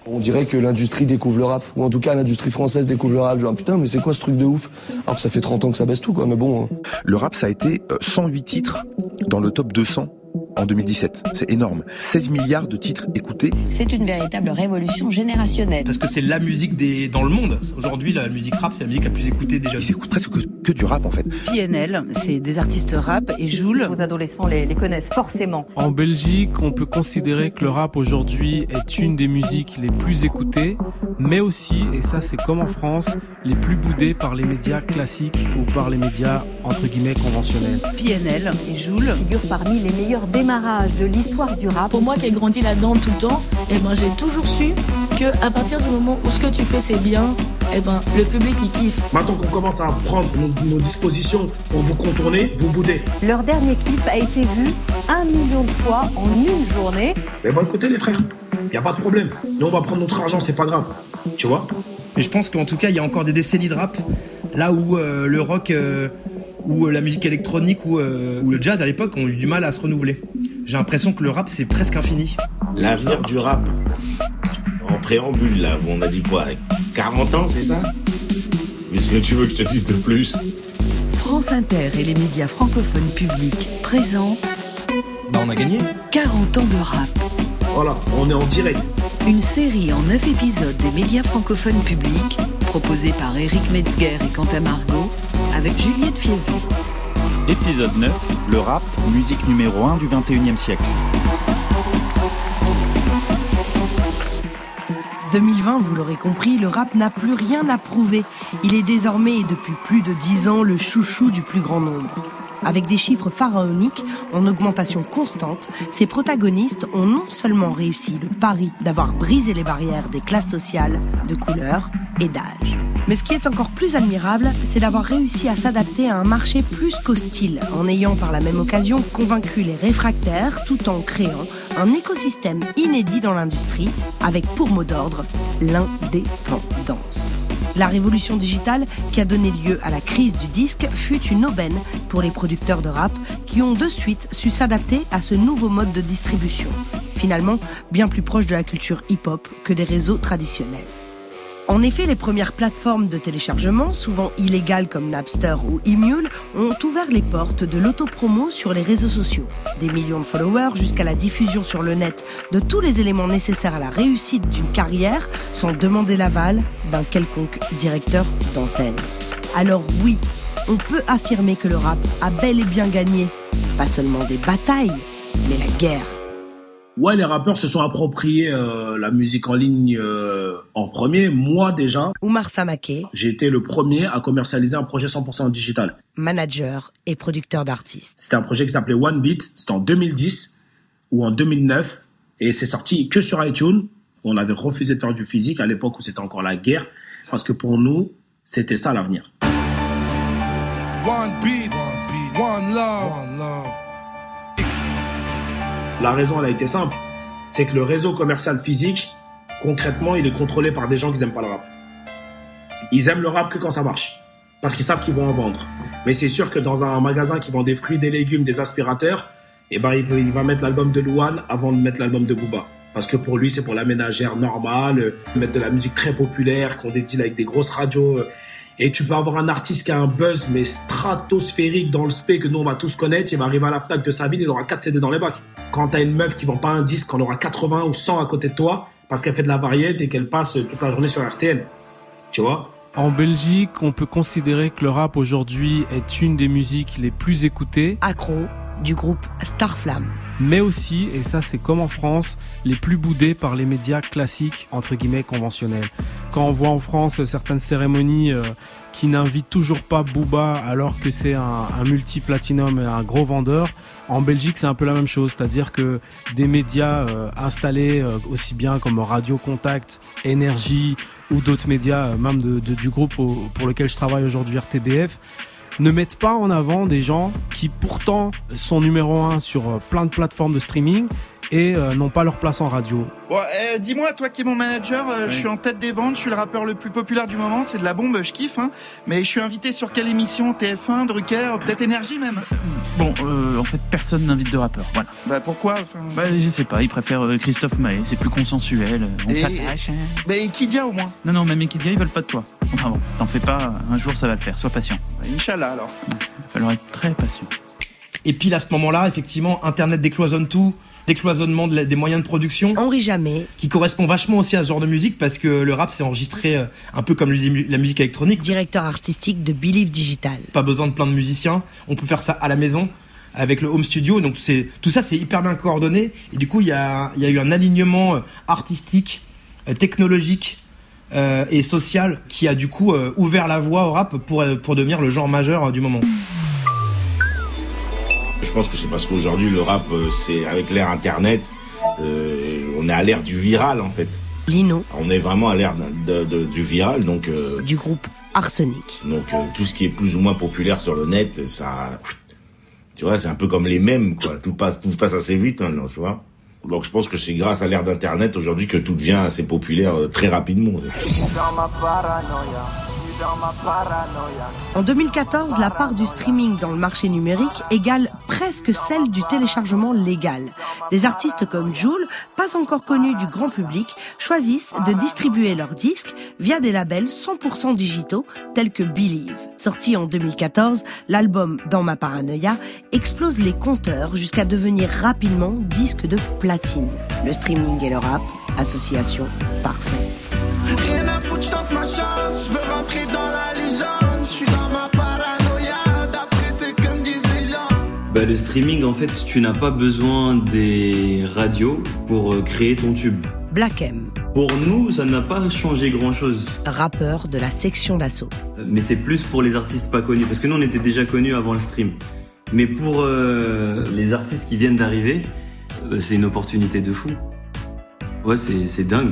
On dirait que l'industrie découvre le rap, ou en tout cas l'industrie française découvre le rap. Genre putain, mais c'est quoi ce truc de ouf? Alors que ça fait 30 ans que ça baisse tout, quoi, mais bon. Le rap, ça a été 108 titres dans le top 200 en 2017. C'est énorme. 16 milliards de titres écoutés. C'est une véritable révolution générationnelle. Parce que c'est la musique dans le monde. Aujourd'hui, la musique rap, c'est la musique la plus écoutée déjà. Ils écoutent presque que du rap, en fait. PNL, c'est des artistes rap, et Joule. Vos adolescents les connaissent forcément. En Belgique, on peut considérer que le rap aujourd'hui est une des musiques les plus écoutées, mais aussi, et ça c'est comme en France, les plus boudées par les médias classiques ou par les médias entre guillemets conventionnels. PNL et Joule figurent parmi les meilleurs démarrages de l'histoire du rap. Pour moi qui ai grandi là-dedans tout le temps, j'ai toujours su que à partir du moment où ce que tu fais c'est bien, le public il kiffe. Maintenant qu'on commence à prendre nos dispositions pour vous contourner, vous boudez. Leur dernier clip a été vu 1 million de fois en une journée. Mais bon, écoutez les frères, y a pas de problème. Nous on va prendre notre argent, c'est pas grave. Tu vois? Mais je pense qu'en tout cas, il y a encore des décennies de rap, là où le rock, ou la musique électronique, ou le jazz à l'époque ont eu du mal à se renouveler. J'ai l'impression que le rap, c'est presque infini. L'avenir du rap, en préambule, là, on a dit quoi? 40 ans, c'est ça? Qu'est-ce que tu veux que je te dise de plus? France Inter et les médias francophones publics présentent... On a gagné. 40 ans de rap. Voilà, on est en direct. Une série en 9 épisodes des médias francophones publics, proposée par Éric Metzger et Quentin Margot, avec Juliette Fievé. Épisode 9, le rap, musique numéro 1 du 21e siècle. 2020, vous l'aurez compris, le rap n'a plus rien à prouver. Il est désormais, et depuis plus de 10 ans, le chouchou du plus grand nombre. Avec des chiffres pharaoniques, en augmentation constante, ces protagonistes ont non seulement réussi le pari d'avoir brisé les barrières des classes sociales, de couleur et d'âge. Mais ce qui est encore plus admirable, c'est d'avoir réussi à s'adapter à un marché plus qu'hostile, en ayant par la même occasion convaincu les réfractaires, tout en créant un écosystème inédit dans l'industrie, avec pour mot d'ordre l'indépendance. La révolution digitale qui a donné lieu à la crise du disque fut une aubaine pour les producteurs de rap qui ont de suite su s'adapter à ce nouveau mode de distribution, finalement bien plus proche de la culture hip-hop que des réseaux traditionnels. En effet, les premières plateformes de téléchargement, souvent illégales comme Napster ou Emule, ont ouvert les portes de l'autopromo sur les réseaux sociaux. Des millions de followers jusqu'à la diffusion sur le net de tous les éléments nécessaires à la réussite d'une carrière sans demander l'aval d'un quelconque directeur d'antenne. Alors oui, on peut affirmer que le rap a bel et bien gagné, pas seulement des batailles, mais la guerre. Ouais, les rappeurs se sont appropriés la musique en ligne en premier. Moi, déjà, Oumar Samaké, j'ai été le premier à commercialiser un projet 100% digital. Manager et producteur d'artistes. C'était un projet qui s'appelait One Beat. C'était en 2010 ou en 2009. Et c'est sorti que sur iTunes. On avait refusé de faire du physique à l'époque où c'était encore la guerre. Parce que pour nous, c'était ça l'avenir. One beat, one love, one love. La raison, elle a été simple. C'est que le réseau commercial physique, concrètement, il est contrôlé par des gens qui n'aiment pas le rap. Ils aiment le rap que quand ça marche. Parce qu'ils savent qu'ils vont en vendre. Mais c'est sûr que dans un magasin qui vend des fruits, des légumes, des aspirateurs, il va mettre l'album de Louane avant de mettre l'album de Booba. Parce que pour lui, c'est pour la ménagère normale, mettre de la musique très populaire, qu'on dédie avec des grosses radios. Et tu peux avoir un artiste qui a un buzz, mais stratosphérique dans le spé que nous, on va tous connaître. Il va arriver à la Fnac de sa ville, il aura 4 CD dans les bacs. Quand t'as une meuf qui vend pas un disque, elle aura 80 ou 100 à côté de toi, parce qu'elle fait de la variété et qu'elle passe toute la journée sur RTL. Tu vois? En Belgique, on peut considérer que le rap aujourd'hui est une des musiques les plus écoutées. Accro du groupe Starflame. Mais aussi, et ça c'est comme en France, les plus boudés par les médias classiques, entre guillemets conventionnels. Quand on voit en France certaines cérémonies qui n'invitent toujours pas Booba alors que c'est un multi-platinum et un gros vendeur, en Belgique c'est un peu la même chose, c'est-à-dire que des médias installés aussi bien comme Radio Contact, Énergie ou d'autres médias, même du groupe pour lequel je travaille aujourd'hui, RTBF, ne mettent pas en avant des gens qui pourtant sont numéro 1 sur plein de plateformes de streaming et n'ont pas leur place en radio. Bon, dis-moi, toi qui es mon manager, je suis en tête des ventes, je suis le rappeur le plus populaire du moment, c'est de la bombe, je kiffe, hein. Mais je suis invité sur quelle émission? TF1, Drucker, peut-être Énergie même? Bon, en fait, personne n'invite de rappeur, voilà. Bah pourquoi je sais pas, ils préfèrent Christophe Maé, c'est plus consensuel, on s'attache. Mais Kidia au moins? Non, même Kidia, ils veulent pas de toi. Enfin bon, t'en fais pas, un jour ça va le faire, sois patient. Inch'Allah alors. Il va falloir être très patient. Et puis à ce moment-là, effectivement, Internet décloisonne tout. Décloisonnement des moyens de production. Henri Jamet. Qui correspond vachement aussi à ce genre de musique parce que le rap s'est enregistré un peu comme la musique électronique. Directeur artistique de Believe Digital. Pas besoin de plein de musiciens, on peut faire ça à la maison avec le home studio, donc tout ça c'est hyper bien coordonné et du coup il y a eu un alignement artistique, technologique et social qui a du coup ouvert la voie au rap pour devenir le genre majeur du moment. Je pense que c'est parce qu'aujourd'hui le rap, c'est avec l'ère internet, on est à l'ère du viral en fait. Lino. On est vraiment à l'ère du viral, donc. Du groupe Arsenic. Donc tout ce qui est plus ou moins populaire sur le net, ça, tu vois, c'est un peu comme les mèmes quoi. Tout passe assez vite maintenant, tu vois. Donc je pense que c'est grâce à l'ère d'internet aujourd'hui que tout devient assez populaire très rapidement. En 2014, la part du streaming dans le marché numérique égale presque celle du téléchargement légal. Des artistes comme Jul, pas encore connus du grand public, choisissent de distribuer leurs disques via des labels 100% digitaux tels que Believe. Sorti en 2014, l'album Dans ma paranoïa explose les compteurs jusqu'à devenir rapidement disque de platine. Le streaming et le rap, association parfaite. Rien à foutre, je tente ma chance, je veux rentrer dans la légende, je suis dans ma paranoïa, d'après ce que me disent les gens. Le streaming, en fait, tu n'as pas besoin des radios pour créer ton tube. Black M. Pour nous, ça n'a pas changé grand-chose. Rappeur de la section d'assaut. Mais c'est plus pour les artistes pas connus, parce que nous, on était déjà connus avant le stream. Mais pour les artistes qui viennent d'arriver, c'est une opportunité de fou. Ouais, c'est dingue,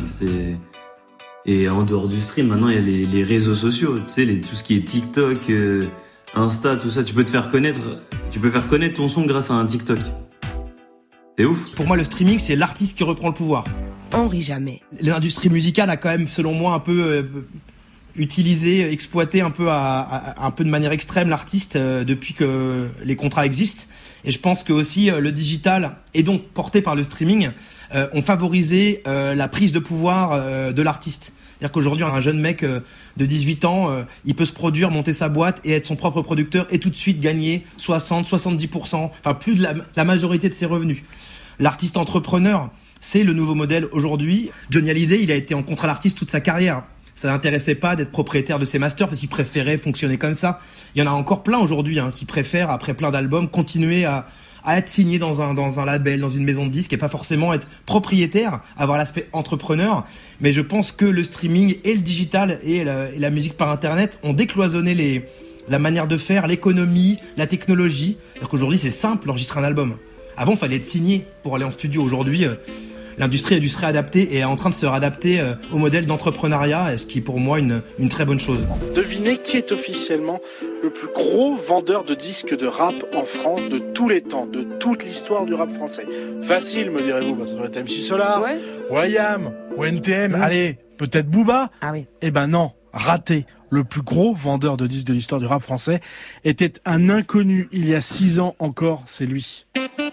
Et en dehors du stream, maintenant, il y a les réseaux sociaux, tu sais, tout ce qui est TikTok, Insta, tout ça. Tu peux faire connaître ton son grâce à un TikTok. C'est ouf. Pour moi, le streaming, c'est l'artiste qui reprend le pouvoir. Henri Jamet. L'industrie musicale a quand même, selon moi, un peu utilisé, exploité un peu de manière extrême l'artiste depuis que les contrats existent. Et je pense que aussi le digital, et donc porté par le streaming, ont favorisé la prise de pouvoir de l'artiste. C'est-à-dire qu'aujourd'hui, un jeune mec de 18 ans, il peut se produire, monter sa boîte et être son propre producteur et tout de suite gagner 60-70%, enfin plus de la majorité de ses revenus. L'artiste entrepreneur, c'est le nouveau modèle aujourd'hui. Johnny Hallyday, il a été en contrat l'artiste toute sa carrière. Ça l'intéressait pas d'être propriétaire de ses masters parce qu'il préférait fonctionner comme ça. Il y en a encore plein aujourd'hui qui préfèrent, après plein d'albums, continuer à être signé dans un label, dans une maison de disques et pas forcément être propriétaire, avoir l'aspect entrepreneur. Mais je pense que le streaming et le digital et la musique par internet ont décloisonné la manière de faire, l'économie, la technologie. C'est-à-dire qu'aujourd'hui, c'est simple d'enregistrer un album. Avant, il fallait être signé pour aller en studio. Aujourd'hui, l'industrie a dû se réadapter et est en train de se réadapter au modèle d'entrepreneuriat, ce qui est pour moi une très bonne chose. Devinez qui est officiellement le plus gros vendeur de disques de rap en France de tous les temps, de toute l'histoire du rap français. Facile, me direz-vous, ça doit être MC Solar, YAM ou NTM, allez, peut-être Booba. Ah oui. Eh ben non, raté. Le plus gros vendeur de disques de l'histoire du rap français était un inconnu il y a 6 ans encore, c'est lui.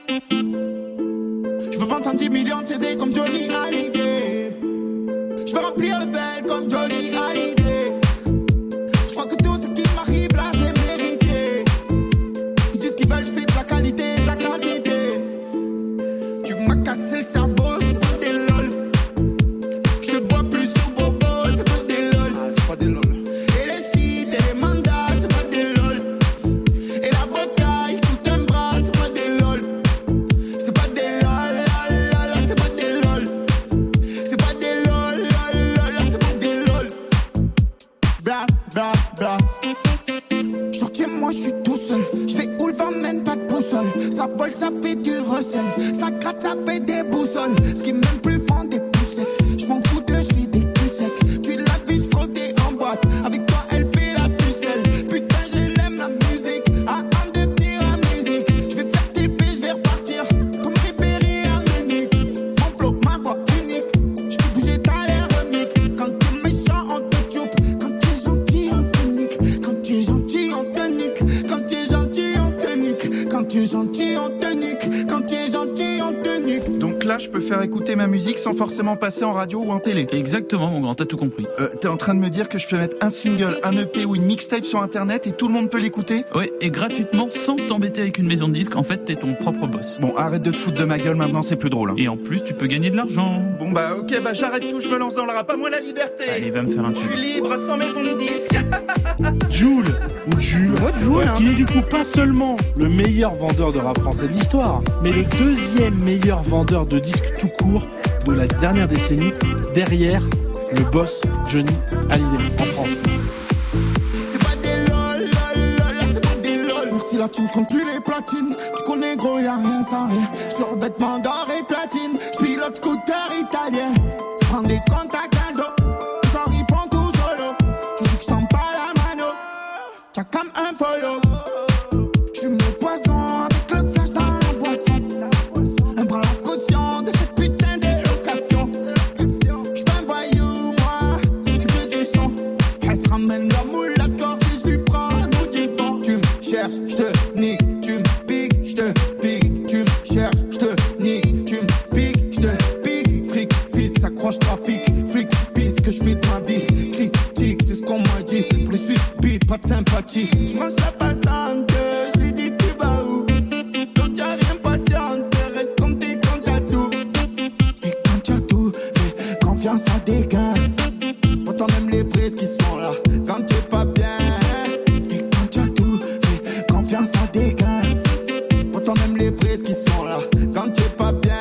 Je veux vendre 110 millions de CD comme Johnny Hallyday. Je veux remplir le verre comme Johnny Hallyday. Je crois que tout ce qui m'arrive là c'est mérité. Ils disent qu'ils veulent, je fais de la qualité, de la quantité. Tu m'as cassé le cerveau, c'est pas des lol. Je te vois plus au bobo, c'est pas des lol. Ah, c'est pas des lol. Et les sites et les mandats, c'est pas des lol. Et l'avocat, il coûte un bras, c'est pas des lol. C'est pas des lol. Moi je suis tout seul, je fais où le vent mène pas de boussole. Ça vole, ça fait du recel, ça gratte, ça fait des boussoles. Ce qui m'aime plus font des poussettes. Je m'en fous de, je fais des plus secs. Tu la vis frotter en boîte, avec toi elle fait la pucelle. Putain je l'aime la musique, à en devenir la musique. Je vais faire TP, je vais repartir, comme Ribéry à Munich. je peux faire écouter ma musique sans forcément passer en radio ou en télé. Exactement, mon grand, t'as tout compris. T'es en train de me dire que je peux mettre un single, un EP ou une mixtape sur internet et tout le monde peut l'écouter? Ouais, et gratuitement, sans t'embêter avec une maison de disques. En fait, t'es ton propre boss. Bon, arrête de te foutre de ma gueule maintenant, c'est plus drôle. Et en plus, tu peux gagner de l'argent. Bon bah ok, bah j'arrête tout, je me lance dans le rap, à moi la liberté. Allez, va me faire un truc. Je suis libre, sans maison de disques. Jul ou Jules, hein. qui n'est du coup pas seulement le meilleur vendeur de rap français de l'histoire, mais le deuxième meilleur vendeur de disques tout court de la dernière décennie, derrière le boss Johnny Hallyday en France. C'est pas des lol, là c'est pas des lol. Merci la thune, je compte plus les platines. Tu connais gros, y'a rien sans rien. Sur vêtements d'or et platine, j'pilote scooter italien. J'prends des contacts à dos, genre ils font tout solo. Tu dis que j'tends pas la mano, t'as comme un follow. J'fume le poison avec le flash dans la boisson. Un bras la caution de cette putain d'élocation. J'suis un voyou, moi, j'fais que du son. Elle se ramène la moule, la corse et j'lui prends un mouton. Tu me cherches, j'te nique, tu me piques, j'te pique. Tu me cherches, j'te nique, tu me piques, j'te pique. Fric, fils, accroche, trafic, flic, pisse que j'fais de ma vie. Critique, c'est ce qu'on m'a dit. Plus suite, beat, pas de sympathie. J'prends la passante, j'lui dis tu vas où. Donc y'a rien patiente, reste comme t'es quand t'as tout. Et quand t'as tout, fais confiance à des gars. Pourtant même les vrais qui sont là, quand t'es pas bien. Et quand t'as tout, fais confiance à des gars. Pourtant même les vrais qui sont là, quand t'es pas bien.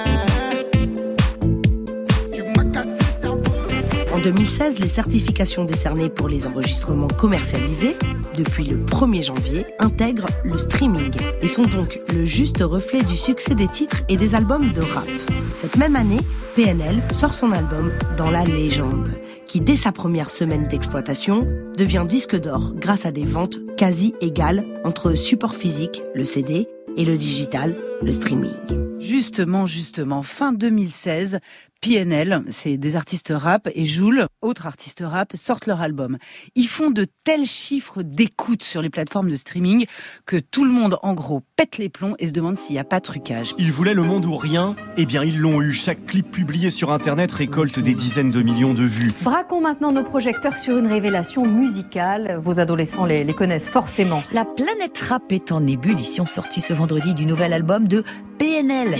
Tu m'as cassé le cerveau. En 2016, les certifications décernées pour les enregistrements commercialisés, depuis le 1er janvier, intègrent le streaming et sont donc le juste reflet du succès des titres et des albums de rap. Cette même année, PNL sort son album Dans la légende, qui dès sa première semaine d'exploitation devient disque d'or grâce à des ventes quasi égales entre support physique, le CD, et le digital, le streaming. Justement, fin 2016, PNL, c'est des artistes rap, et Jul, autres artistes rap, sortent leur album. Ils font de tels chiffres d'écoute sur les plateformes de streaming que tout le monde, en gros, pète les plombs et se demande s'il n'y a pas de trucage. Ils voulaient le monde ou rien, eh bien ils l'ont eu. Chaque clip publié sur Internet récolte des dizaines de millions de vues. Braquons maintenant nos projecteurs sur une révélation musicale. Vos adolescents les connaissent forcément. La planète rap est en ébullition, sortie ce vendredi du nouvel album de PNL.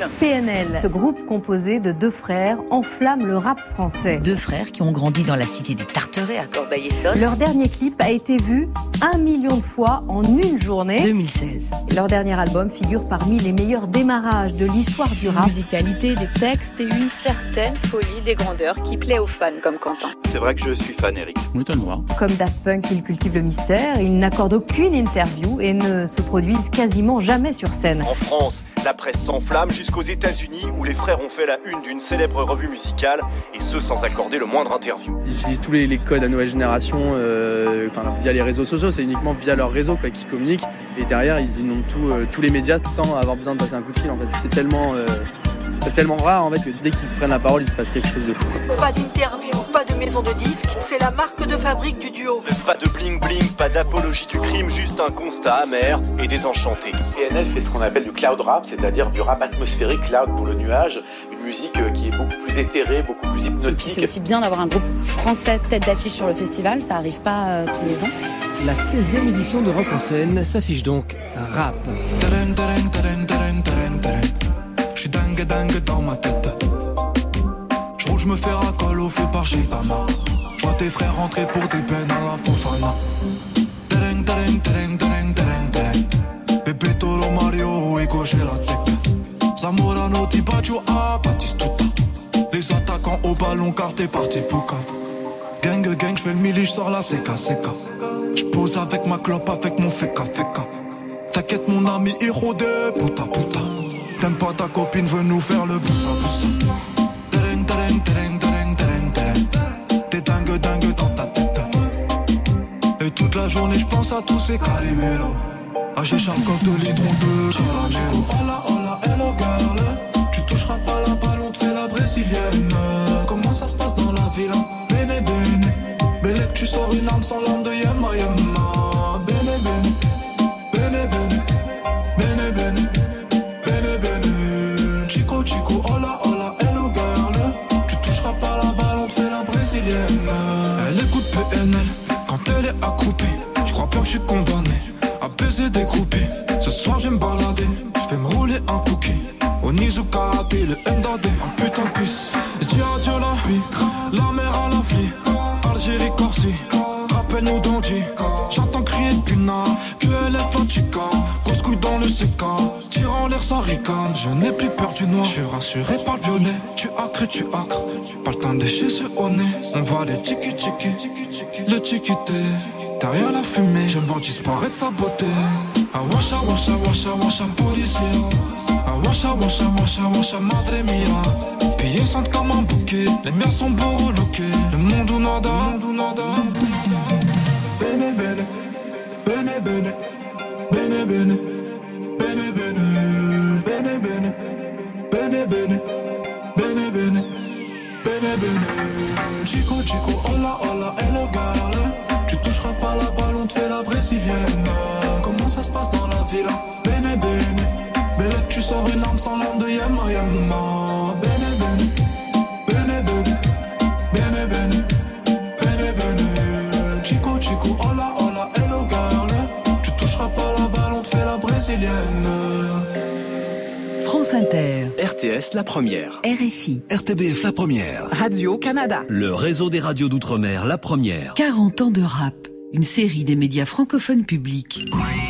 PNL, ce groupe composé de deux frères, enflamme le rap français. Deux frères qui ont grandi dans la cité des Tarterets à Corbeil-Essonnes. Leur dernier clip a été vu 1 million de fois en une journée. 2016. Leur dernier album figure parmi les meilleurs démarrages de l'histoire du rap. Musicalité, des textes et une certaine folie des grandeurs qui plaît aux fans comme Quentin. C'est vrai que je suis fan, Eric. Oui, t'as le droit. Comme Daft Punk, ils cultivent le mystère, ils n'accordent aucune interview et ne se produisent quasiment jamais sur scène. En France, la presse s'enflamme jusqu'aux États-Unis où les frères ont fait la une d'une célèbre revue musicale et ce sans accorder le moindre interview. Ils utilisent tous les codes à nouvelle génération via les réseaux sociaux, c'est uniquement via leur réseau qu'ils communiquent et derrière ils inondent tous les médias sans avoir besoin de passer un coup de fil en fait. C'est tellement rare en fait que dès qu'ils prennent la parole il se passe quelque chose de fou. Pas d'interview, pas de maison de disques, c'est la marque de fabrique du duo. Pas de bling bling, pas d'apologie du crime, juste un constat amer et désenchanté. PNL fait ce qu'on appelle du cloud rap, c'est-à-dire du rap atmosphérique, cloud pour le nuage, une musique qui est beaucoup plus éthérée, beaucoup plus hypnotique. Et puis c'est aussi bien d'avoir un groupe français tête d'affiche sur le festival, ça arrive pas tous les ans. La 16e édition de Rock en scène s'affiche donc rap. J'suis dingue dans ma tête. J'roule, j'me fais racole au feu par Gitana. J'vois tes frères rentrer pour des peines à la Fofana. Pepe Toro Mario et gauche la tête. Zamorano Tibaggio à Batistuta. Les attaquants au ballon car t'es parti pour cave. Gang, j'fais le mili, j'sors la seka. J'pose avec ma clope, avec mon feka. T'inquiète mon ami, héros de puta. T'aimes pas ta copine, veut nous faire le boussa. T'es dingue dans ta tête. Et toute la journée j'pense à tous ces caliméros. Ah j'ai Charkov de litron de caramelo. Hola, hello girl. Tu toucheras pas la balle, on te fait la brésilienne. Comment ça se passe dans la villa? Bene. Bélec, tu sors une arme sans l'arme de Yema. Bene. Chico, hola, brésilienne. Elle écoute PNL quand elle est accroupie. Je crois pas que je suis condamné à baiser des groupies. Ce soir je vais me balader, je vais me rouler un cookie. Onizu Karaté, le Ndadé, un putain de puce. Je dis adieu la vie, la mer à la flie. Algérie, Corsi, rappelle-nous d'Andy. J'entends crier depuis Pina, que elle est flanchica. Grosse couille dans le CK, tire en l'air sans ricane. Je n'ai plus peur du noir, je suis rassuré par le violet. Tu acres, tu acres, pas le temps de lécher ce au nez. On voit les tiki-tiki, le tiki-té. Derrière la fumée, je me vois disparaître sa beauté. Ah washa, washa, washa, washa, policier. Ah washa, washa, washa, washa, madre mia. Pillés sentent comme un bouquet, les miens sont beaux relookés. Le monde ou nada, bene bene, bene bene, bene bene, bene bene, bene bene, bene bene, bene bene, bene bene. Chico, chico, hola, hola, hello girl. Tu toucheras pas la balle, on te fait la brésilienne. Comment ça se passe dans la villa? Bene bene, belle, tu sors une arme sans l'arme de Yama Yama. Bene bene, bene bene, bene bene, bene bene. Chico, chico, hola, hola, hello girl. Tu toucheras pas la balle, on te fait la brésilienne. France Inter. RTS La Première. RFI. RTBF La Première. Radio-Canada. Le réseau des radios d'outre-mer La Première. 40 ans de rap. Une série des médias francophones publics.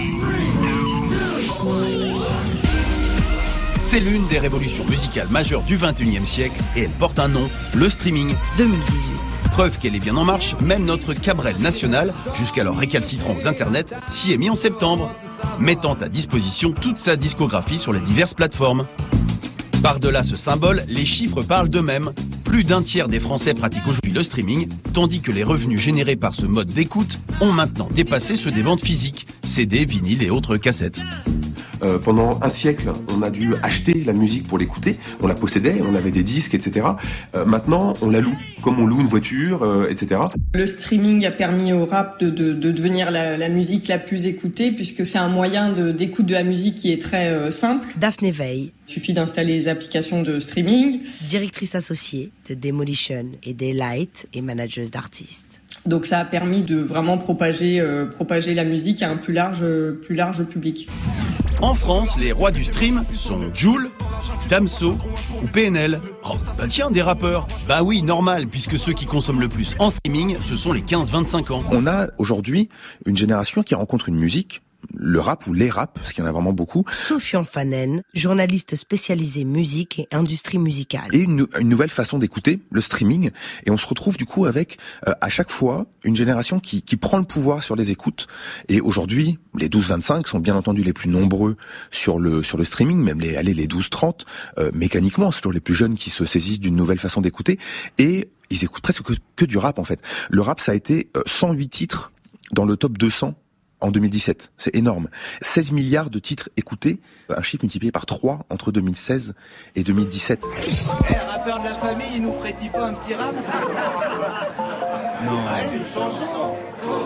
C'est l'une des révolutions musicales majeures du XXIe siècle et elle porte un nom, le streaming. 2018. Preuve qu'elle est bien en marche, même notre Cabrel national, jusqu'alors récalcitrant aux internets, s'y est mis en septembre, mettant à disposition toute sa discographie sur les diverses plateformes. Par-delà ce symbole, les chiffres parlent d'eux-mêmes. Plus d'un tiers des Français pratiquent aujourd'hui le streaming, tandis que les revenus générés par ce mode d'écoute ont maintenant dépassé ceux des ventes physiques, CD, vinyle et autres cassettes. Pendant un siècle, on a dû acheter la musique pour l'écouter, on la possédait, on avait des disques, etc. Maintenant, on la loue, comme on loue une voiture, etc. Le streaming a permis au rap de devenir la musique la plus écoutée, puisque c'est un moyen d'écoute de la musique qui est très simple. Daphné Veil. Il suffit d'installer les applications de streaming. Directrice associée de Demolition et Daylight et manageuse d'artistes. Donc ça a permis de vraiment propager la musique à un plus large public. En France, les rois du stream sont Jul, Damso ou PNL. Oh, bah tiens, des rappeurs. Bah oui, normal, puisque ceux qui consomment le plus en streaming, ce sont les 15-25 ans. On a aujourd'hui une génération qui rencontre une musique, le rap ou les raps, parce qu'il y en a vraiment beaucoup. Sofian Fanen, journaliste spécialisé musique et industrie musicale. Et une nouvelle façon d'écouter, le streaming. Et on se retrouve du coup avec, à chaque fois, une génération qui prend le pouvoir sur les écoutes. Et aujourd'hui, les 12-25 sont bien entendu les plus nombreux sur le streaming, même les 12-30. Mécaniquement, c'est toujours les plus jeunes qui se saisissent d'une nouvelle façon d'écouter. Et ils écoutent presque que du rap, en fait. Le rap, ça a été 108 titres dans le top 200. En 2017, c'est énorme. 16 milliards de titres écoutés, un chiffre multiplié par 3 entre 2016 et 2017. Rappeur de la famille, il nous ferait-il pas un petit rap? Non. Allez, une chanson.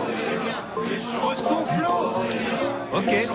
Ok.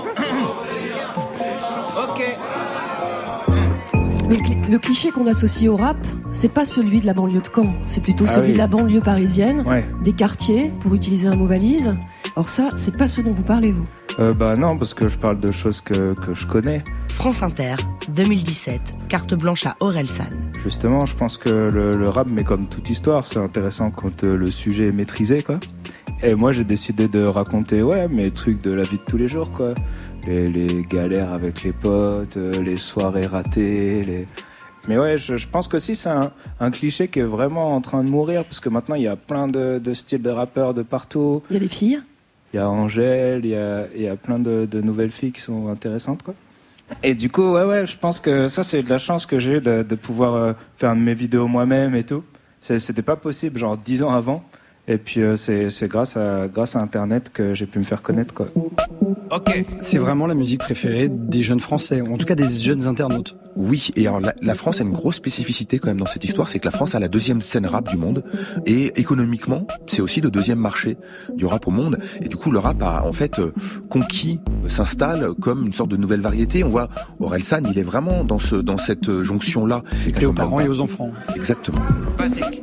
Ok. Mais le cliché qu'on associe au rap, c'est pas celui de la banlieue de Caen, c'est plutôt celui de la banlieue parisienne, des quartiers, pour utiliser un mot valise. Or ça, c'est pas ce dont vous parlez, vous. Non, parce que je parle de choses que je connais. France Inter, 2017, carte blanche à Orelsan. Justement, je pense que le rap, mais comme toute histoire, c'est intéressant quand le sujet est maîtrisé, quoi. Et moi, j'ai décidé de raconter, mes trucs de la vie de tous les jours, quoi. Les galères avec les potes, les soirées ratées, Mais ouais, je pense que si c'est un cliché qui est vraiment en train de mourir, parce que maintenant, il y a plein de styles de rappeurs de partout. Il y a des filles. Il y a Angèle, il y a plein de nouvelles filles qui sont intéressantes, quoi. Et du coup, je pense que ça, c'est de la chance que j'ai de pouvoir faire mes vidéos moi-même et tout. C'était pas possible, genre 10 ans avant. Et puis c'est grâce à Internet que j'ai pu me faire connaître, quoi. Ok. C'est vraiment la musique préférée des jeunes Français, en tout cas des jeunes internautes. Oui, et alors la France a une grosse spécificité quand même dans cette histoire, c'est que la France a la deuxième scène rap du monde, et économiquement, c'est aussi le deuxième marché du rap au monde, et du coup le rap a en fait conquis, s'installe comme une sorte de nouvelle variété. On voit Orelsan, il est vraiment dans cette jonction-là. Et aux parents et aux enfants. Exactement. Basique.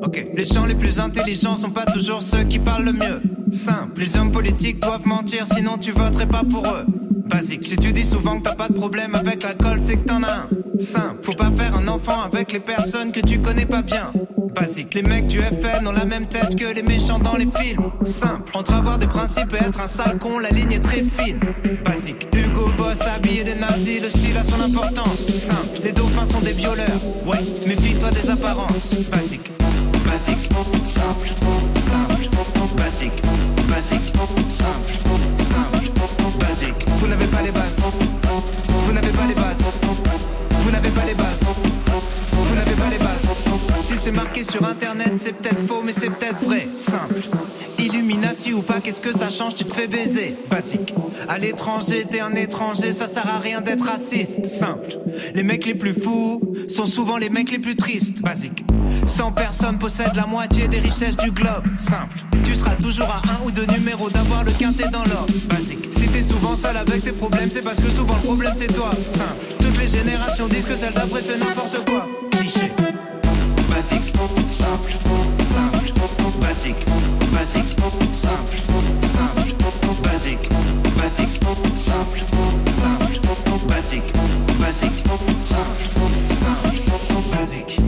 Ok. Les gens les plus intelligents sont pas toujours ceux qui parlent le mieux. Simple, les hommes politiques doivent mentir, sinon tu voterais pas pour eux. Basique, si tu dis souvent que t'as pas de problème avec l'alcool, c'est que t'en as un. Simple, faut pas faire un enfant avec les personnes que tu connais pas bien. Basique, les mecs du FN ont la même tête que les méchants dans les films. Simple, entre avoir des principes et être un sale con, la ligne est très fine. Basique, Hugo Boss habillé des nazis, le style a son importance. Simple, les dauphins sont des violeurs. Ouais, méfie-toi des apparences. Basique, basique, simple, simple, basique, basique, simple, simple, basique. Vous n'avez pas les bases. Vous n'avez pas les bases. Vous n'avez pas les bases. Vous n'avez pas les bases. Si c'est marqué sur internet, c'est peut-être faux, mais c'est peut-être vrai. Simple. Illuminati ou pas, qu'est-ce que ça change, tu te fais baiser. Basique. À l'étranger, t'es un étranger, ça sert à rien d'être raciste. Simple. Les mecs les plus fous sont souvent les mecs les plus tristes. Basique. 100 personnes possèdent la moitié des richesses du globe. Simple. Tu seras toujours à 1 ou 2 numéros d'avoir le quintet dans l'ordre. Basique. Si t'es souvent seul avec tes problèmes, c'est parce que souvent le problème c'est toi. Simple. Toutes les générations disent que celle d'après fait n'importe quoi. Cliché. Basique, simple, simple, basique, basique, simple, simple, basique, basique, simple, simple, basique, basique, simple, simple, basique.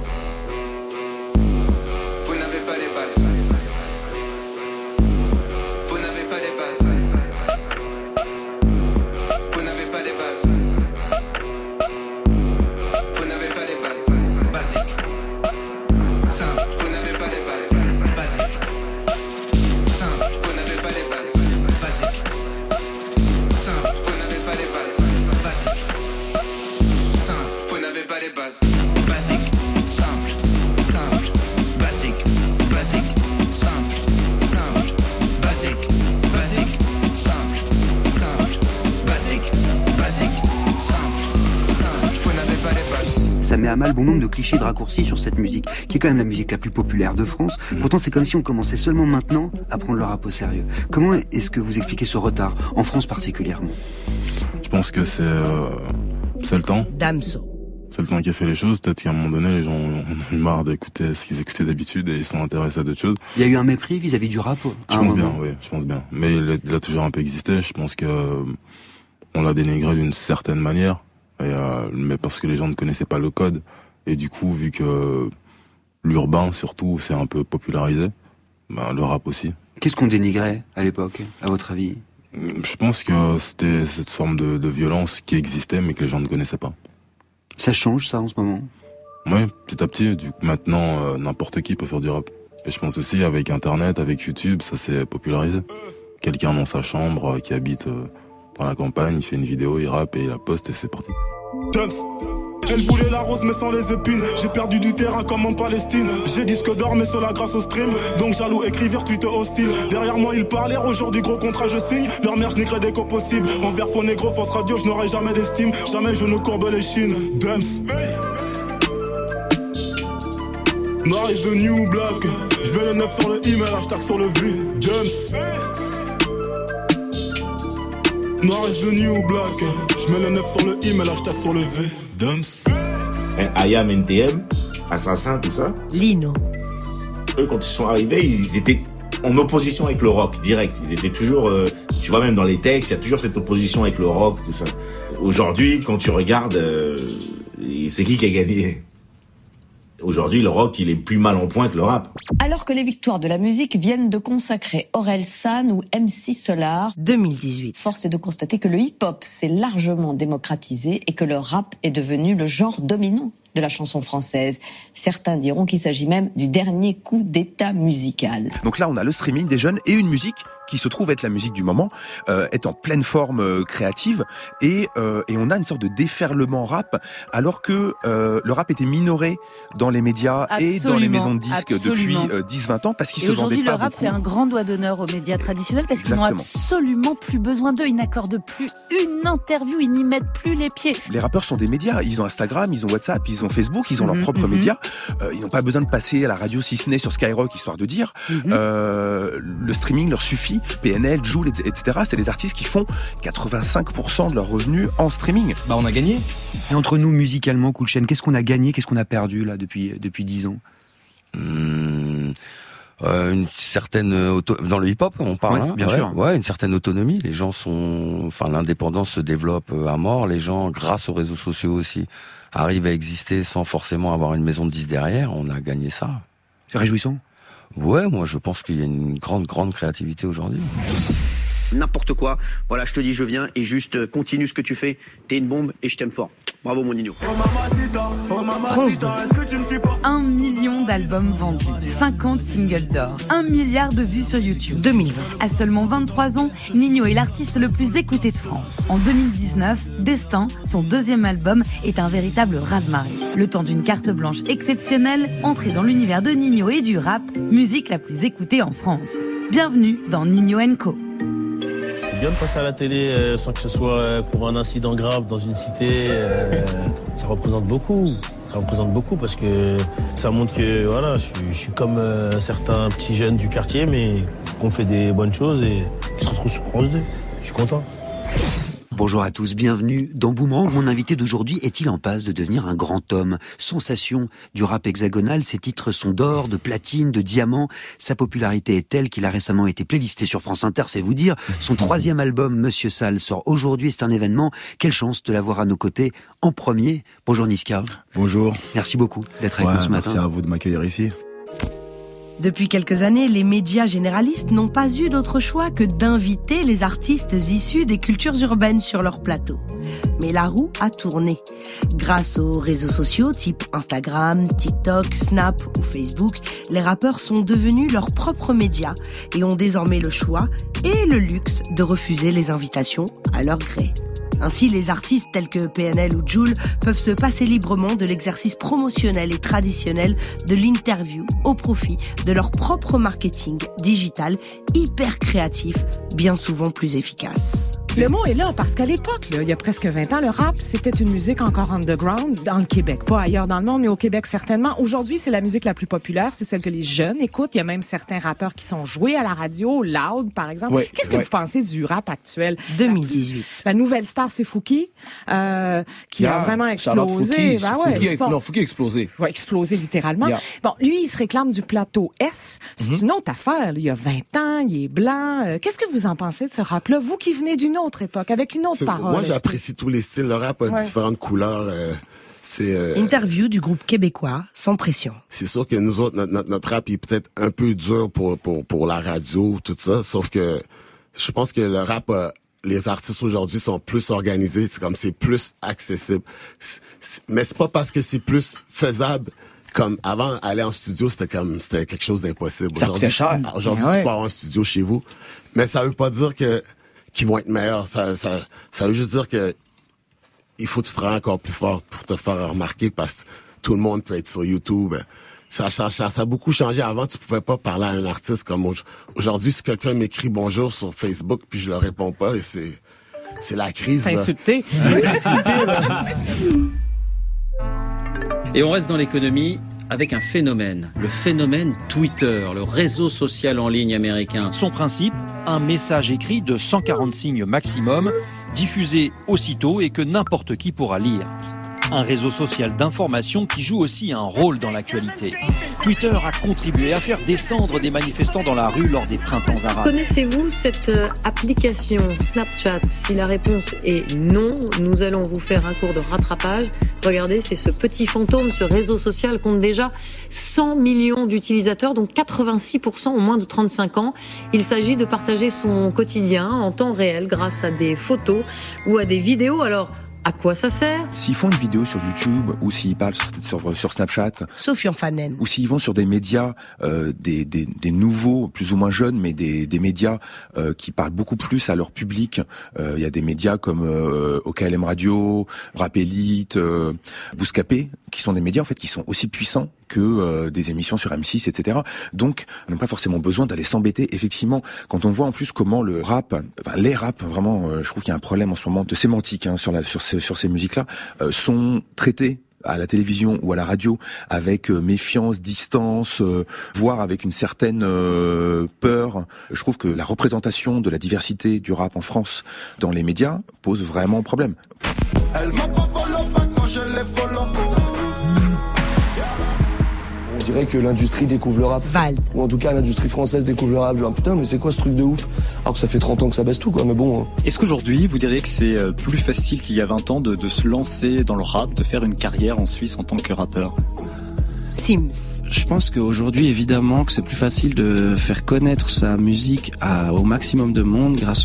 Vous n'avez pas les bases. Vous n'avez pas les bases. Vous n'avez pas les bases. Vous n'avez pas les bases. Basique. Simple, vous n'avez pas les bases. Basique. Simple, vous n'avez pas les bases. Basique. Simple, vous n'avez pas les bases. Basique. Simple, vous n'avez pas les bases. Basique. Simple, simple, basique, basique, simple, simple, basique, basique, simple, simple, basique, basique, simple, simple, vous n'avez pas les bases. Ça met à mal bon nombre de clichés de raccourcis sur cette musique, qui est quand même la musique la plus populaire de France. Pourtant, c'est comme si on commençait seulement maintenant à prendre le rap au sérieux. Comment est-ce que vous expliquez ce retard, en France particulièrement ? Je pense que c'est le temps. Damso. C'est le temps qui a fait les choses. Peut-être qu'à un moment donné, les gens ont eu marre d'écouter ce qu'ils écoutaient d'habitude et ils sont intéressés à d'autres choses. Il y a eu un mépris vis-à-vis du rap. Je pense bien, oui, je pense bien. Mais il a toujours un peu existé. Je pense que on l'a dénigré d'une certaine manière. Mais parce que les gens ne connaissaient pas le code. Et du coup, vu que l'urbain, surtout, s'est un peu popularisé, le rap aussi. Qu'est-ce qu'on dénigrait à l'époque, à votre avis ? Je pense que c'était cette forme de violence qui existait, mais que les gens ne connaissaient pas. Ça change, ça, en ce moment ? Oui, petit à petit. Maintenant, n'importe qui peut faire du rap. Et je pense aussi, avec Internet, avec YouTube, ça s'est popularisé. Quelqu'un dans sa chambre, qui habite dans la campagne, il fait une vidéo, il rappe et il la poste et c'est parti. Elle voulait la rose mais sans les épines. J'ai perdu du terrain comme en Palestine. J'ai disque d'or mais cela grâce au stream. Donc jaloux, écrivir, tweet hostile. Derrière moi ils parlaient, aujourd'hui gros contrat je signe. Leur mère je n'écris des qu'au possible. Envers faux négro, fausse radio, je n'aurai jamais d'estime. Jamais je ne courbe les chines. Dumps. Noir is the new black. Je mets le 9 sur le email, hashtag sur le V. Dumps. Noir is the new black. Je mets le 9 sur le email, hashtag sur le V. Dumps. Ayam, NTM, Assassin, tout ça. Lino. Eux, quand ils sont arrivés, ils étaient en opposition avec le rock, direct. Ils étaient toujours, tu vois, même dans les textes, il y a toujours cette opposition avec le rock, tout ça. Aujourd'hui, quand tu regardes, c'est qui a gagné ? Aujourd'hui, le rock, il est plus mal en point que le rap. Alors que les victoires de la musique viennent de consacrer Orelsan ou MC Solar. 2018. Force est de constater que le hip-hop s'est largement démocratisé et que le rap est devenu le genre dominant de la chanson française. Certains diront qu'il s'agit même du dernier coup d'état musical. Donc là, on a le streaming des jeunes et une musique qui se trouve être la musique du moment, est en pleine forme créative et on a une sorte de déferlement rap alors que le rap était minoré dans les médias et dans les maisons de disques depuis 10-20 ans parce qu'il se vendait pas beaucoup. Aujourd'hui, le rap fait un grand doigt d'honneur aux médias traditionnels parce qu'ils n'ont absolument plus besoin d'eux. Ils n'accordent plus une interview, ils n'y mettent plus les pieds. Les rappeurs sont des médias. Ils ont Instagram, ils ont WhatsApp, ils ont Facebook, ils ont leurs propres médias. Ils n'ont pas besoin de passer à la radio si ce n'est sur Skyrock histoire de dire. Le streaming leur suffit. PNL, Jul, etc. C'est les artistes qui font 85% de leurs revenus en streaming. Bah on a gagné. Et entre nous, musicalement, Cool Chain, qu'est-ce qu'on a gagné, qu'est-ce qu'on a perdu là depuis 10 ans ? Une certaine dans le hip-hop, on parle, bien sûr. Ouais, une certaine autonomie. Les gens l'indépendance se développe à mort. Les gens, grâce aux réseaux sociaux aussi, arrivent à exister sans forcément avoir une maison de disques derrière. On a gagné ça. C'est réjouissant. Ouais, moi je pense qu'il y a une grande créativité aujourd'hui. N'importe quoi. Voilà, je te dis, je viens et juste continue ce que tu fais. T'es une bombe et je t'aime fort. Bravo mon Nino. France 2. 1 million d'albums vendus, 50 singles d'or, 1 milliard de vues sur YouTube. 2020. À seulement 23 ans, Nino est l'artiste le plus écouté de France. En 2019, Destin, son deuxième album, est un véritable raz-de-marée. Le temps d'une carte blanche exceptionnelle, entrée dans l'univers de Nino et du rap, musique la plus écoutée en France. Bienvenue dans Nino & Co. C'est bien de passer à la télé sans que ce soit pour un incident grave dans une cité. Ça représente beaucoup. Ça représente beaucoup parce que ça montre que voilà, je suis comme certains petits jeunes du quartier, mais qu'on fait des bonnes choses et qui se retrouvent sur France 2. Je suis content. Bonjour à tous, bienvenue dans Boomerang. Mon invité d'aujourd'hui est-il en passe de devenir un grand homme? Sensation du rap hexagonal, ses titres sont d'or, de platine, de diamant. Sa popularité est telle qu'il a récemment été playlisté sur France Inter, c'est vous dire. Son 3e album, Monsieur Sale, sort aujourd'hui, c'est un événement. Quelle chance de l'avoir à nos côtés en premier. Bonjour Niska. Bonjour. Merci beaucoup d'être avec nous ce matin. Merci à vous de m'accueillir ici. Depuis quelques années, les médias généralistes n'ont pas eu d'autre choix que d'inviter les artistes issus des cultures urbaines sur leur plateau. Mais la roue a tourné. Grâce aux réseaux sociaux type Instagram, TikTok, Snap ou Facebook, les rappeurs sont devenus leurs propres médias et ont désormais le choix et le luxe de refuser les invitations à leur gré. Ainsi, les artistes tels que PNL ou Jul peuvent se passer librement de l'exercice promotionnel et traditionnel de l'interview au profit de leur propre marketing digital hyper créatif, bien souvent plus efficace. Le mot est là parce qu'à l'époque, il y a presque 20 ans, le rap, c'était une musique encore underground dans le Québec. Pas ailleurs dans le monde, mais au Québec certainement. Aujourd'hui, c'est la musique la plus populaire, c'est celle que les jeunes écoutent. Il y a même certains rappeurs qui sont joués à la radio, Loud par exemple. Ouais, Qu'est-ce que vous pensez du rap actuel? 2018. La nouvelle star, c'est Fouki, qui a vraiment explosé. Fouki a explosé. Ouais, explosé littéralement. Yeah. Bon, lui, il se réclame du plateau S. C'est une autre affaire. Il y a 20 ans, il est blanc. Qu'est-ce que vous en pensez de ce rap-là? Vous qui venez d'une autre époque, avec une autre parole. Moi, j'apprécie tous les styles. Le rap a différentes couleurs. Interview du groupe québécois, Sans Pression. C'est sûr que nous autres, notre rap est peut-être un peu dur pour la radio, tout ça. Sauf que je pense que le rap, les artistes aujourd'hui sont plus organisés. C'est plus accessible. Mais c'est pas parce que c'est plus faisable. Comme avant, aller en studio, c'était quelque chose d'impossible. Aujourd'hui, tu peux avoir un studio chez vous. Mais ça veut pas dire qu'ils vont être meilleurs. Ça veut juste dire que il faut que tu travailles encore plus fort pour te faire remarquer parce que tout le monde peut être sur YouTube. Ça a beaucoup changé. Avant, tu pouvais pas parler à un artiste comme aujourd'hui. Si quelqu'un m'écrit bonjour sur Facebook puis je le réponds pas, et c'est la crise. C'est insulté. Et on reste dans l'économie avec un phénomène, le phénomène Twitter, le réseau social en ligne américain. Son principe, un message écrit de 140 signes maximum, diffusé aussitôt et que n'importe qui pourra lire. Un réseau social d'information qui joue aussi un rôle dans l'actualité. Twitter a contribué à faire descendre des manifestants dans la rue lors des printemps arabes. Connaissez-vous cette application Snapchat? Si la réponse est non, nous allons vous faire un cours de rattrapage. Regardez, c'est ce petit fantôme, ce réseau social compte déjà 100 millions d'utilisateurs, dont 86% ont moins de 35 ans. Il s'agit de partager son quotidien en temps réel grâce à des photos ou à des vidéos. Alors, à quoi ça sert? S'ils font une vidéo sur YouTube ou s'ils parlent sur Snapchat, Sofiane Fanen, ou s'ils vont sur des médias, des nouveaux, plus ou moins jeunes, mais des médias qui parlent beaucoup plus à leur public. Il y a des médias comme OKLM Radio, Rap Elite, Bouscapé, qui sont des médias en fait qui sont aussi puissants que des émissions sur M6, etc. Donc, on n'a pas forcément besoin d'aller s'embêter. Effectivement, quand on voit en plus comment le rap, les raps, vraiment, je trouve qu'il y a un problème en ce moment de sémantique sur ces musiques-là, sont traités à la télévision ou à la radio avec méfiance, distance, voire avec une certaine peur. Je trouve que la représentation de la diversité du rap en France dans les médias pose vraiment problème. Elle m'a pas follow back quand je l'ai follow. Je dirais que l'industrie découvre le rap. Vald. Ou en tout cas, l'industrie française découvre le rap. Je dis, putain, mais c'est quoi ce truc de ouf? Alors que ça fait 30 ans que ça baisse tout, quoi, mais bon. Est-ce qu'aujourd'hui, vous diriez que c'est plus facile qu'il y a 20 ans de se lancer dans le rap, de faire une carrière en Suisse en tant que rappeur? Sims. Je pense qu'aujourd'hui, évidemment, que c'est plus facile de faire connaître sa musique au maximum de monde grâce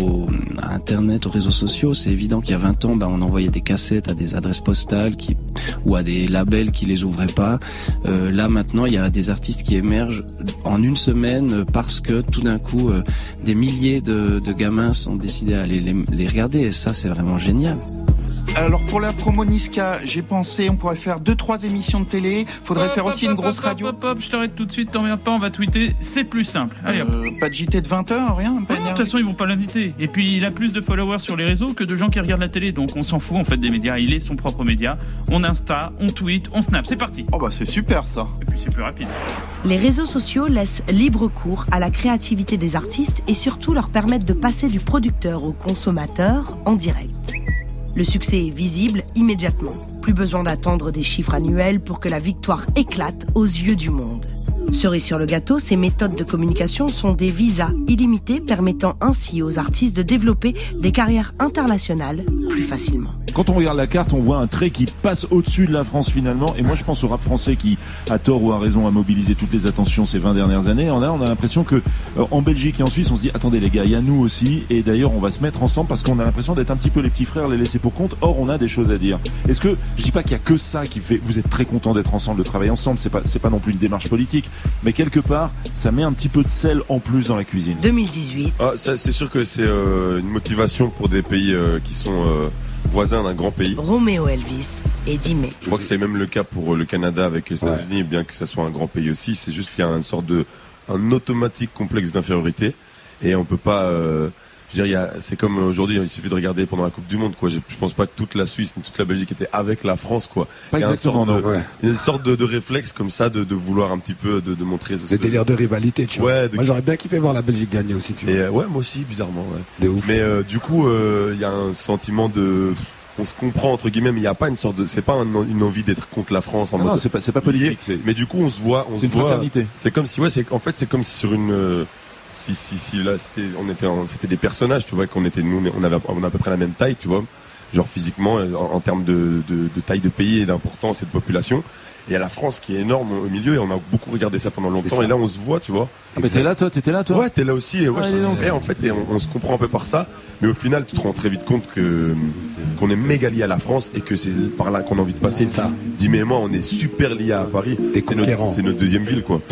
à Internet, aux réseaux sociaux. C'est évident qu'il y a 20 ans, on envoyait des cassettes à des adresses postales ou à des labels qui les ouvraient pas. Là, maintenant, il y a des artistes qui émergent en une semaine parce que tout d'un coup, des milliers de gamins sont décidés à aller les regarder. Et ça, c'est vraiment génial. Alors pour la promo Niska, j'ai pensé on pourrait faire 2-3 émissions de télé, faudrait faire aussi une grosse radio. Je t'arrête tout de suite, t'emmerdes pas, on va tweeter, c'est plus simple. Allez hop. Pas de JT de 20h, rien. De toute façon ils vont pas l'inviter. Et puis il a plus de followers sur les réseaux que de gens qui regardent la télé, donc on s'en fout en fait des médias, il est son propre média. On Insta, on tweet, on Snap, c'est parti. Oh bah c'est super ça. Et puis c'est plus rapide. Les réseaux sociaux laissent libre cours à la créativité des artistes et surtout leur permettent de passer du producteur au consommateur en direct. Le succès est visible immédiatement. Plus besoin d'attendre des chiffres annuels pour que la victoire éclate aux yeux du monde. Cerise sur le gâteau, ces méthodes de communication sont des visas illimités permettant ainsi aux artistes de développer des carrières internationales plus facilement. Quand on regarde la carte, on voit un trait qui passe au-dessus de la France finalement. Et moi, je pense au rap français qui, à tort ou à raison, a mobilisé toutes les attentions ces 20 dernières années. On a l'impression que en Belgique et en Suisse, on se dit attendez les gars, il y a nous aussi. Et d'ailleurs, on va se mettre ensemble parce qu'on a l'impression d'être un petit peu les petits frères, les laissés pour compte. Or, on a des choses à dire. Est-ce que je dis pas qu'il y a que ça qui fait vous êtes très contents d'être ensemble, de travailler ensemble. C'est pas non plus une démarche politique, mais quelque part, ça met un petit peu de sel en plus dans la cuisine. 2018. Ça, c'est sûr que c'est une motivation pour des pays qui sont voisins d'un grand pays. Roméo Elvis et Dimé. Je crois que c'est même le cas pour le Canada avec les États-Unis, bien que ça soit un grand pays aussi. C'est juste qu'il y a une sorte un automatique complexe d'infériorité et on peut pas. Je veux dire, c'est comme aujourd'hui, il suffit de regarder pendant la Coupe du Monde, quoi. Je pense pas que toute la Suisse ni toute la Belgique était avec la France, quoi. Pas exactement, non. Il y a une sorte de réflexe comme ça, de vouloir un petit peu, de montrer. Des délires de rivalité, tu vois. Ouais, moi, j'aurais bien kiffé voir la Belgique gagner aussi, tu vois. Et ouais, moi aussi, bizarrement, ouais. De ouf. Mais du coup, il y a un sentiment on se comprend entre guillemets, mais il n'y a pas une sorte c'est pas une envie d'être contre la France en mode. Non, c'est pas politique. Mais du coup, on se voit, c'est une fraternité. C'est comme si, c'est comme si sur une. Si là c'était des personnages, tu vois, on a à peu près la même taille, tu vois, genre physiquement en termes de taille de pays et d'importance et de population. Et il y a la France qui est énorme au milieu et on a beaucoup regardé ça pendant longtemps et là on se voit, tu vois. Ah, mais t'étais là toi. Ouais, t'es là aussi et en fait on se comprend un peu par ça, mais au final tu te rends très vite compte qu'on est méga lié à la France et que c'est par là qu'on a envie de passer. Ça. Dimé et moi, on est super liés à Paris. C'est notre deuxième ville, quoi.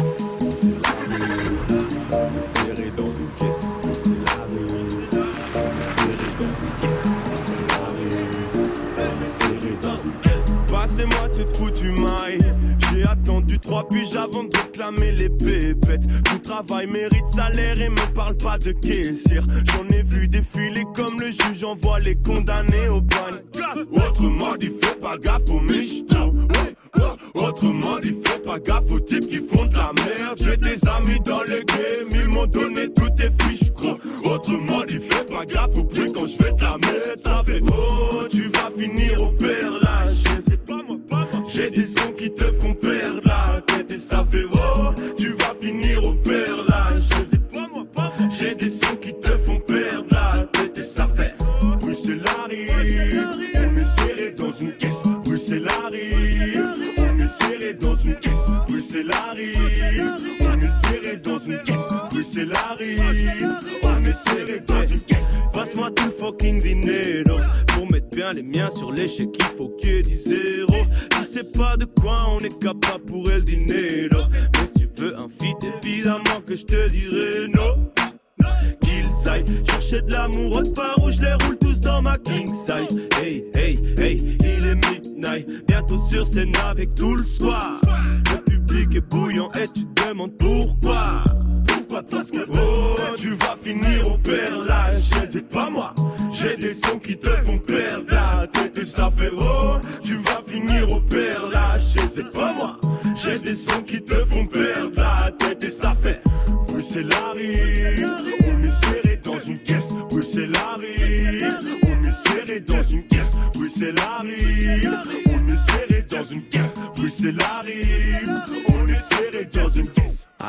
Passez-moi cette foutue maille. J'ai attendu 3 piges avant de réclamer les pépettes. Tout travail mérite salaire et me parle pas de caissière. J'en ai vu défiler comme le juge envoie les condamnés au bagne. Autrement dit, fais pas gaffe aux michtos. Autrement dit, fais pas gaffe aux types qui font de la merde. J'ai des amis dans le game, ils m'ont donné toutes tes fiches, gros. Autrement dit, fais pas gaffe au prix quand je vais te la mettre. Ça fait tu vas finir au perlage. J'ai des sons qui te font perdre la tête et ça fait tu vas finir au perlage. J'ai des sons qui te font perdre la tête et ça fait Bruxelles arrive. On est serré dans une caisse. Bruxelles arrive. On est serré dans une caisse. Bruxelles arrive. On est serré dans une caisse. Bruxelles arrive. On est serré dans une caisse. Passe-moi tout le fucking dinero pour mettre bien les miens sur l'échec. Il faut qu'il y ait 10 zéros. Je sais pas de quoi on est capable pour el dinero. Mais si tu veux un feat, évidemment que je te dirai non. Qu'ils aillent chercher de l'amour au phare où je les roule tous dans ma king size. Hey, hey, hey, il est midnight. Bientôt sur scène avec tout le squad. Le public est bouillant et tu te demandes pourquoi. Parce que tu vas finir au perlage. C'est pas moi. J'ai des sons qui te font perdre la tête et ça fait tu vas finir au perlage. C'est pas moi. J'ai des sons qui te font perdre la tête et ça fait Bruxelles arrive. On est serré dans une caisse. Bruxelles arrive. On est serré dans une caisse. Bruxelles arrive. On est serré dans une caisse. Bruxelles arrive. On est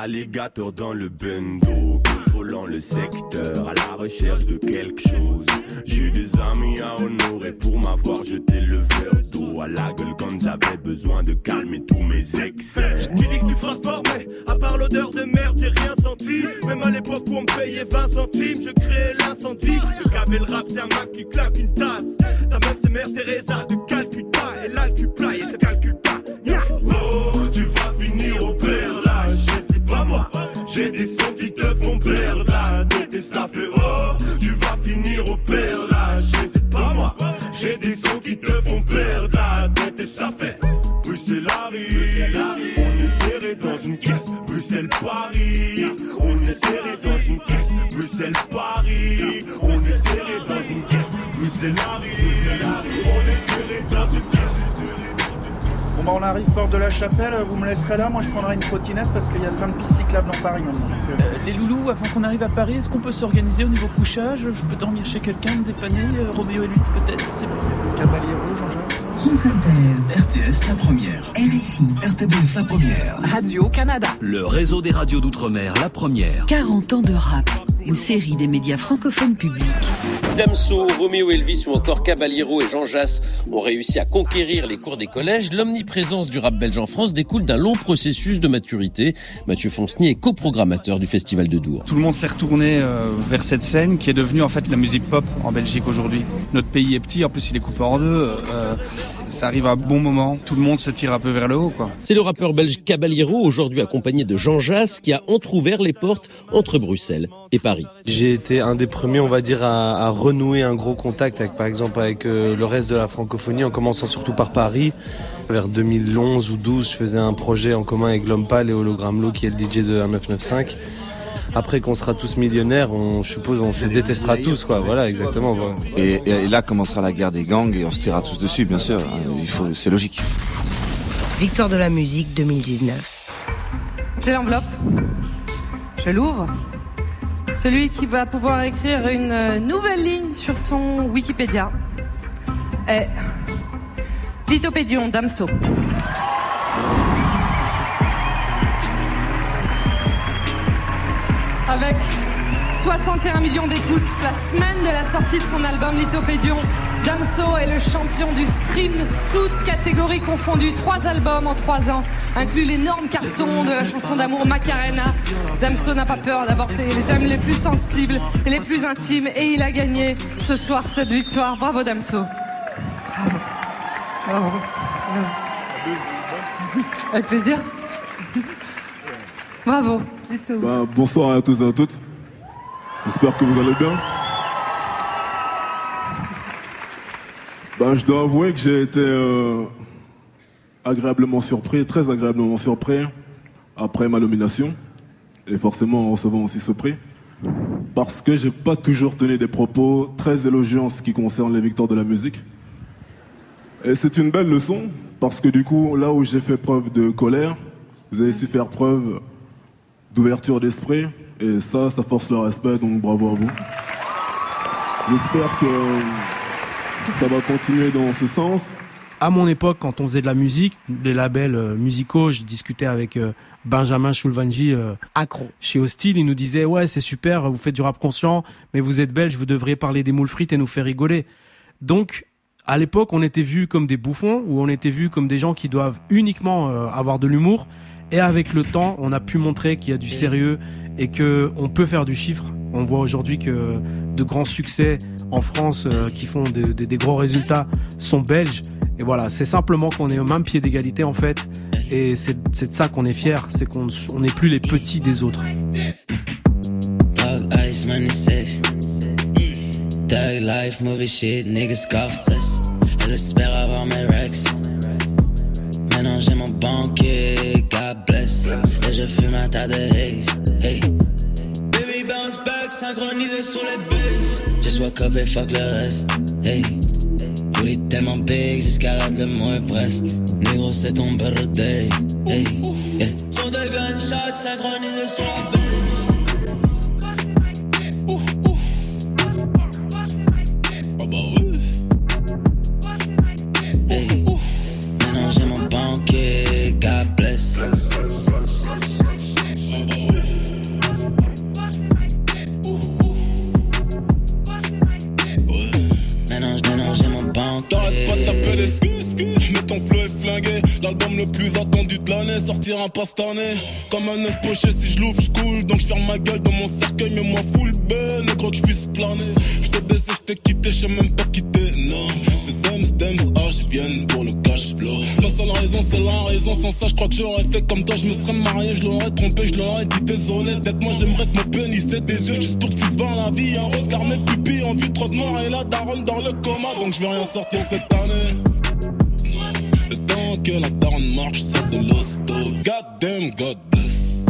alligator dans le bendo, contrôlant le secteur, à la recherche de quelque chose. J'ai des amis à honorer pour m'avoir jeté le verre d'eau à la gueule quand j'avais besoin de calmer tous mes excès. Tu dis que tu frappes fort, mais à part l'odeur de merde, j'ai rien senti. Même à l'époque où on me payait 20 centimes, je créais l'incendie. Le gavé le rap, c'est un Mac qui claque une tasse. Ta meuf, c'est Mère Teresa de Calcutta. Elle a le cupla et te calcule pas. Oh, tu vas finir au perlage, c'est pas moi. J'ai des sons qui te font perdre la tête et ça fait oh. Tu vas finir au perlage, c'est pas moi. J'ai des sons qui te font perdre la tête et ça fait Bruxelles-Paris. On est serré dans une caisse, Bruxelles-Paris. On est serré dans une caisse, Bruxelles-Paris. On est serré dans une caisse, Bruxelles-Paris. On est serré dans une caisse. Bon bah on arrive porte de la Chapelle, vous me laisserez là, moi je prendrai une trottinette parce qu'il y a plein de pistes cyclables dans Paris maintenant. Les loulous, avant qu'on arrive à Paris, est-ce qu'on peut s'organiser au niveau couchage? Je peux dormir chez quelqu'un, me dépanner, Roméo et Louise peut-être, c'est bon. Caballero, Jean-Jacques. France Inter, RTS La Première, RFI, RTBF La Première, Radio-Canada, le réseau des radios d'outre-mer La Première. 40 ans de rap, une série des médias francophones publics. Damso, Roméo Elvis ou encore Caballero et Jean Jass ont réussi à conquérir les cours des collèges. L'omniprésence du rap belge en France découle d'un long processus de maturité. Mathieu Fonceny est coprogrammateur du Festival de Dour. Tout le monde s'est retourné vers cette scène qui est devenue en fait la musique pop en Belgique aujourd'hui. Notre pays est petit, en plus il est coupé en deux. Ça arrive à un bon moment, tout le monde se tire un peu vers le haut, quoi. C'est le rappeur belge Caballero, aujourd'hui accompagné de Jean Jass, qui a entrouvert les portes entre Bruxelles et Paris. J'ai été un des premiers, on va dire, à renouer un gros contact avec, par exemple, avec le reste de la francophonie, en commençant surtout par Paris. Vers 2011 ou 12, je faisais un projet en commun avec L'Homme Pâle et Hologramme Low, qui est le DJ de 1995. Après qu'on sera tous millionnaires, je suppose, on se détestera tous, quoi. Voilà, exactement. Voilà. Et là commencera la guerre des gangs et on se tirera tous dessus, bien sûr. C'est logique. Victoire de la musique 2019. J'ai l'enveloppe. Je l'ouvre. Celui qui va pouvoir écrire une nouvelle ligne sur son Wikipédia est Lithopédion Damso. Avec 61 millions d'écoutes la semaine de la sortie de son album Lithopédion, Damso est le champion du stream, toutes catégories confondues. 3 albums en 3 ans, inclut l'énorme carton de la chanson d'amour Macarena. Damso n'a pas peur d'aborder les thèmes les plus sensibles et les plus intimes, et il a gagné ce soir cette victoire. Bravo Damso. Bravo. Bravo. Avec plaisir. Bravo. Bonsoir à tous et à toutes. J'espère que vous allez bien. Je dois avouer que j'ai été agréablement surpris, très agréablement surpris après ma nomination et forcément en recevant aussi ce prix, parce que j'ai pas toujours tenu des propos très élogieux en ce qui concerne les victoires de la musique. Et c'est une belle leçon parce que du coup, là où j'ai fait preuve de colère, vous avez su faire preuve d'ouverture d'esprit, et ça force le respect, donc bravo à vous. J'espère que ça va continuer dans ce sens. À mon époque, quand on faisait de la musique, les labels musicaux, je discutais avec Benjamin Choulvanji chez Hostile, il nous disait ouais, c'est super, vous faites du rap conscient, mais vous êtes belge, vous devriez parler des moules frites et nous faire rigoler. Donc à l'époque, on était vus comme des bouffons, ou on était vus comme des gens qui doivent uniquement avoir de l'humour. Et avec le temps, on a pu montrer qu'il y a du sérieux et que on peut faire du chiffre. On voit aujourd'hui que de grands succès en France qui font des gros résultats sont belges. Et voilà, c'est simplement qu'on est au même pied d'égalité en fait. Et c'est de ça qu'on est fier, c'est qu'on n'est plus les petits des autres. Tag life, movie shit, niggas Scorsese. Elle espère avoir mes Rex. Maintenant j'ai mon banquier, God bless. Et je fume un tas de haze, hey. Baby bounce back, synchronisé sur les bases. Just woke up et fuck le reste, hey. Booty tellement big, jusqu'à la de mon Everest. Négro c'est ton birthday, hey, yeah. Son de gunshots, synchronisé sur la base. L'album le plus attendu de l'année sortira pas cette année. Comme un œuf poché, si je l'ouvre, je coule. Donc je ferme ma gueule dans mon cercueil, mais moi full ben, négro que je puisse planer. Je t'ai baissé, je t'ai quitté, je sais même pas quitter, non. C'est Dems, je viens pour le cash flow. La seule raison, c'est la raison. Sans ça, je crois que j'aurais fait comme toi. Je me serais marié, je l'aurais trompé, je l'aurais dit désolé. D'être moi, j'aimerais que mon pénis ait des yeux juste pour que tu se vends la vie. Un regard, mes pupilles en vue trop de noir et la daronne dans le coma. Donc je vais rien sortir cette année. Le temps que la daronne marche, ça de l'hosto. God damn, God bless.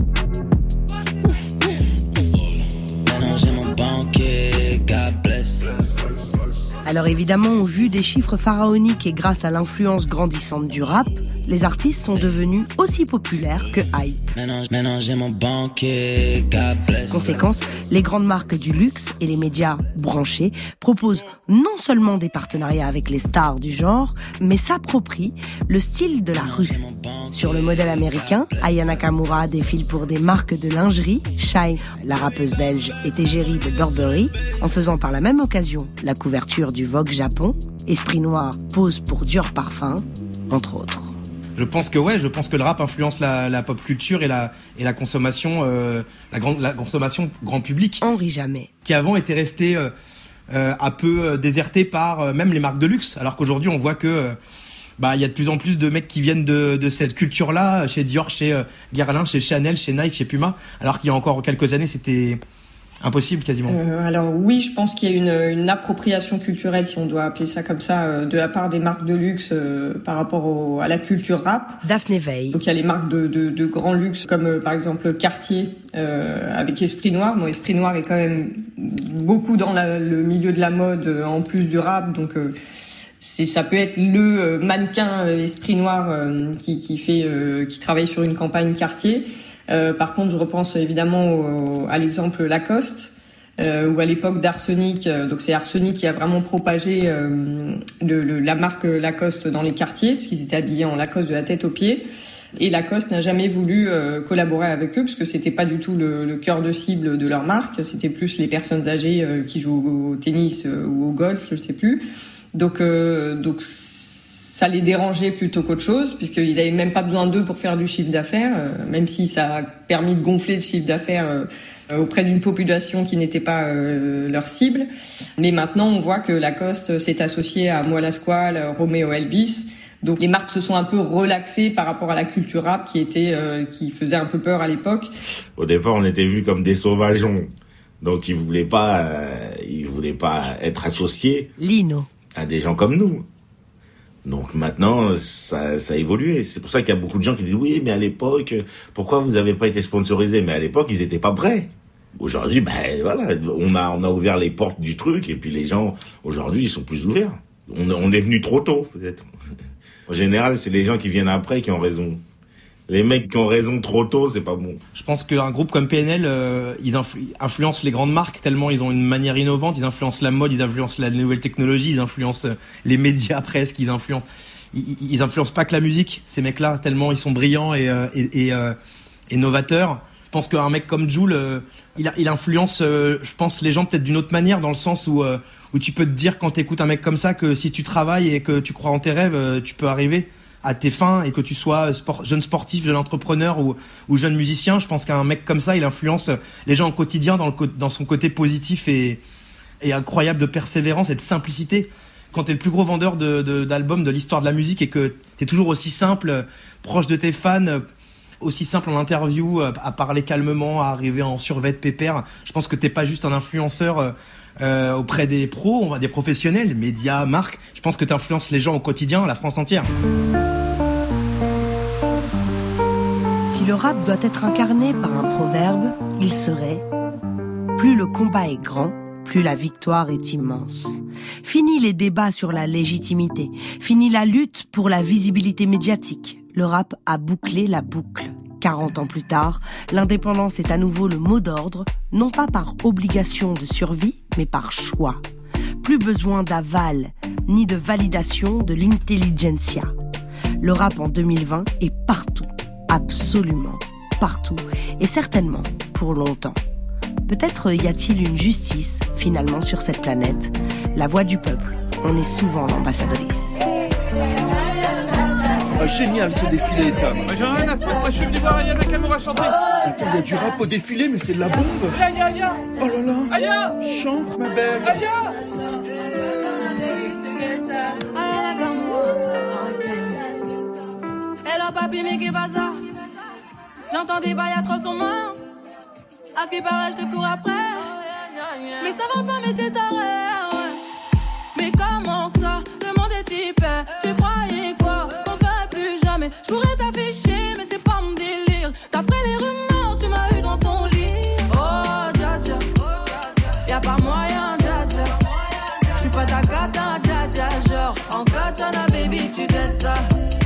Maintenant j'ai mon banquier, God bless. Alors évidemment, au vu des chiffres pharaoniques et grâce à l'influence grandissante du rap, les artistes sont devenus aussi populaires que hype. Maintenant j'ai mon banquier, God bless. Conséquence, les grandes marques du luxe et les médias branchés proposent non seulement des partenariats avec les stars du genre, mais s'approprient le style de la rue. Sur le modèle américain, Aya Nakamura défile pour des marques de lingerie, Shine, la rappeuse belge, est égérie de Burberry, en faisant par la même occasion la couverture du Vogue Japon, Esprit Noir pose pour Dior Parfum, entre autres. Je pense que le rap influence la pop culture et la consommation, la consommation grand public. Henri Jamet. Qui avant était resté un peu déserté par même les marques de luxe, alors qu'aujourd'hui on voit que il y a de plus en plus de mecs qui viennent de cette culture-là, chez Dior, chez Guerlain, chez Chanel, chez Nike, chez Puma, alors qu'il y a encore quelques années c'était impossible quasiment. Alors oui, je pense qu'il y a une appropriation culturelle, si on doit appeler ça comme ça, de la part des marques de luxe par rapport à la culture rap. Daphné Veil. Donc il y a les marques de grand luxe comme par exemple Cartier avec Esprit Noir. Bon, Esprit Noir est quand même beaucoup dans le milieu de la mode en plus du rap, donc ça peut être le mannequin Esprit Noir qui travaille sur une campagne Cartier. Par contre, je repense évidemment à l'exemple Lacoste, ou à l'époque d'Arsenic. Donc c'est Arsenic qui a vraiment propagé la marque Lacoste dans les quartiers, puisqu'ils étaient habillés en Lacoste de la tête aux pieds. Et Lacoste n'a jamais voulu collaborer avec eux, parce que c'était pas du tout le cœur de cible de leur marque. C'était plus les personnes âgées qui jouent au tennis ou au golf, je sais plus. Donc ça les dérangeait plutôt qu'autre chose, puisqu'ils n'avaient même pas besoin d'eux pour faire du chiffre d'affaires, même si ça a permis de gonfler le chiffre d'affaires auprès d'une population qui n'était pas leur cible. Mais maintenant, on voit que Lacoste s'est associé à Moi la Squale, Romeo Elvis. Donc les marques se sont un peu relaxées par rapport à la culture rap qui faisait un peu peur à l'époque. Au départ, on était vus comme des sauvageons. Donc ils voulaient pas être associés Lino à des gens comme nous. Donc maintenant, ça a évolué. C'est pour ça qu'il y a beaucoup de gens qui disent oui, mais à l'époque, pourquoi vous avez pas été sponsorisés? Mais à l'époque, ils étaient pas prêts. Aujourd'hui, on a ouvert les portes du truc et puis les gens aujourd'hui, ils sont plus ouverts. On est venu trop tôt, peut-être. En général, c'est les gens qui viennent après qui ont raison. Les mecs qui ont raison trop tôt, c'est pas bon. Je pense qu'un groupe comme PNL, ils influencent les grandes marques tellement ils ont une manière innovante. Ils influencent la mode, ils influencent la nouvelle technologie, ils influencent les médias presque, ils influencent pas que la musique, ces mecs-là, tellement ils sont brillants et novateurs. Je pense qu'un mec comme Jul, il influence, je pense, les gens peut-être d'une autre manière, dans le sens où tu peux te dire quand t'écoutes un mec comme ça que si tu travailles et que tu crois en tes rêves, tu peux arriver à tes fins, et que tu sois jeune sportif, jeune entrepreneur ou jeune musicien. Je pense qu'un mec comme ça, il influence les gens au quotidien dans son côté positif et incroyable de persévérance et de simplicité. Quand t'es le plus gros vendeur d'albums de l'histoire de la musique et que t'es toujours aussi simple, proche de tes fans, aussi simple en interview, à parler calmement, à arriver en survêt pépère, je pense que t'es pas juste un influenceur auprès des pros, des professionnels, médias, marques. Je pense que t'influences les gens au quotidien, la France entière. Si le rap doit être incarné par un proverbe, il serait « Plus le combat est grand, plus la victoire est immense ». Fini les débats sur la légitimité, fini la lutte pour la visibilité médiatique. Le rap a bouclé la boucle. 40 ans plus tard, l'indépendance est à nouveau le mot d'ordre, non pas par obligation de survie, mais par choix. Plus besoin d'aval, ni de validation de l'intelligentsia. Le rap en 2020 est partout, absolument partout, et certainement pour longtemps. Peut-être y a-t-il une justice, finalement, sur cette planète. La voix du peuple, on est souvent l'ambassadrice. Ah, génial ce défilé, Ethan. J'en ai rien à foutre, moi je suis venu voir Aya Nakamura chanter. Attends, il y a du rap au défilé, mais c'est de la bombe. Aya. Oh là là. Aya. Chante, ma belle. Aya. Hello papi, mais qu'est-ce que ça? J'entends des bails atroces en main. À ce qui paraît, je te cours après. Mais ça va pas, mais t'es taré. Mais comment ça? Le monde est typé. Tu croyais quoi? Qu'on se verrait plus jamais. Je pourrais t'afficher, mais c'est pas mon délire. D'après les rumeurs, tu m'as eu dans ton lit. Oh, dja dja. Y'a pas moyen, dja dja. J'suis pas ta cata, dja dja. Genre, en katana, baby, tu t'aides ça.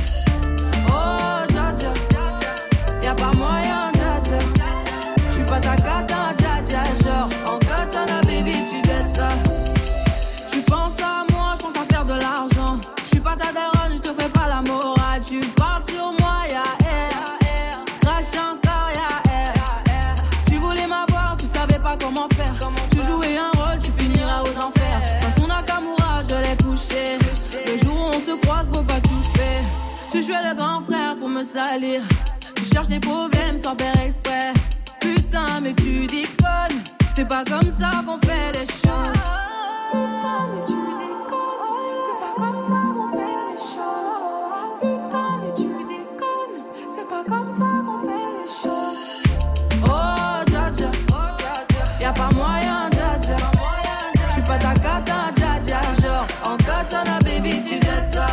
Oh, dja dja. Y'a pas moyen, dja dja. J'suis pas ta cata, dja dja. Genre, en katana, baby, tu t'aides ça. Tu penses à moi, je pense à faire de l'argent. J'suis pas ta daronne, j'te fais pas la morale. Tu parles sur moi, y'a air. Crache encore, y'a air. Tu voulais m'avoir, tu savais pas comment faire. Tu jouais un rôle, tu finiras aux enfers. Dans son Nakamura, je l'ai couché. Le jour où on se croise, faut pas tout faire. Tu jouais le grand frère pour me salir. Tu cherches des problèmes sans faire exprès. Putain, mais tu déconnes. C'est pas comme ça qu'on fait les choses. Putain, mais tu déconnes. C'est pas comme ça qu'on fait les choses. Putain, mais tu déconnes. C'est pas comme ça qu'on fait les choses. Oh, dja dja. Y'a pas moyen, dja dja. J'suis pas ta cata, dja dja. Genre, en katana, baby, tu t'aides ça.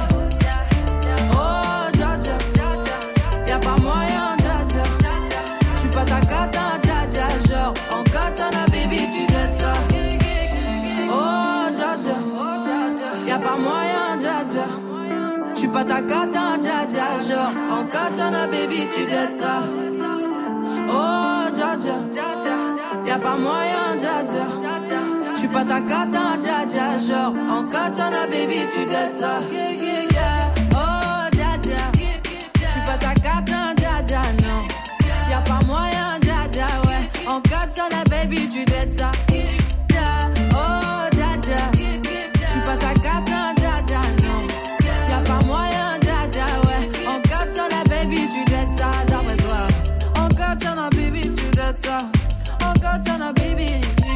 Oh, dja dja. Y'a pas moyen, dja dja. J'suis pas ta cata, dja dja. Genre, en katana, baby, tu t'aides ça. Oh, dja dja. Y'a pas moyen, dja dja. J'suis pas ta cata, dja dja. Genre, en katana, baby, tu t'aides ça. Oh, dja dja. Y'a pas moyen, dja dja. J'suis pas ta cata, dja dja. Genre, en katana, baby, tu t'aides ça. Oh, dja dja. J'suis pas ta cata, dja dja, non. Y'a pas moyen, dja dja, ouais. En katana, baby, tu t'aides ça. Oh, dja dja. J'suis pas ta cata, dja dja, non. Y'a pas moyen, dja dja, ouais. En katana, baby, tu t'aides ça, d'après toi. En katana, baby, tu t'aides ça. En katana, baby.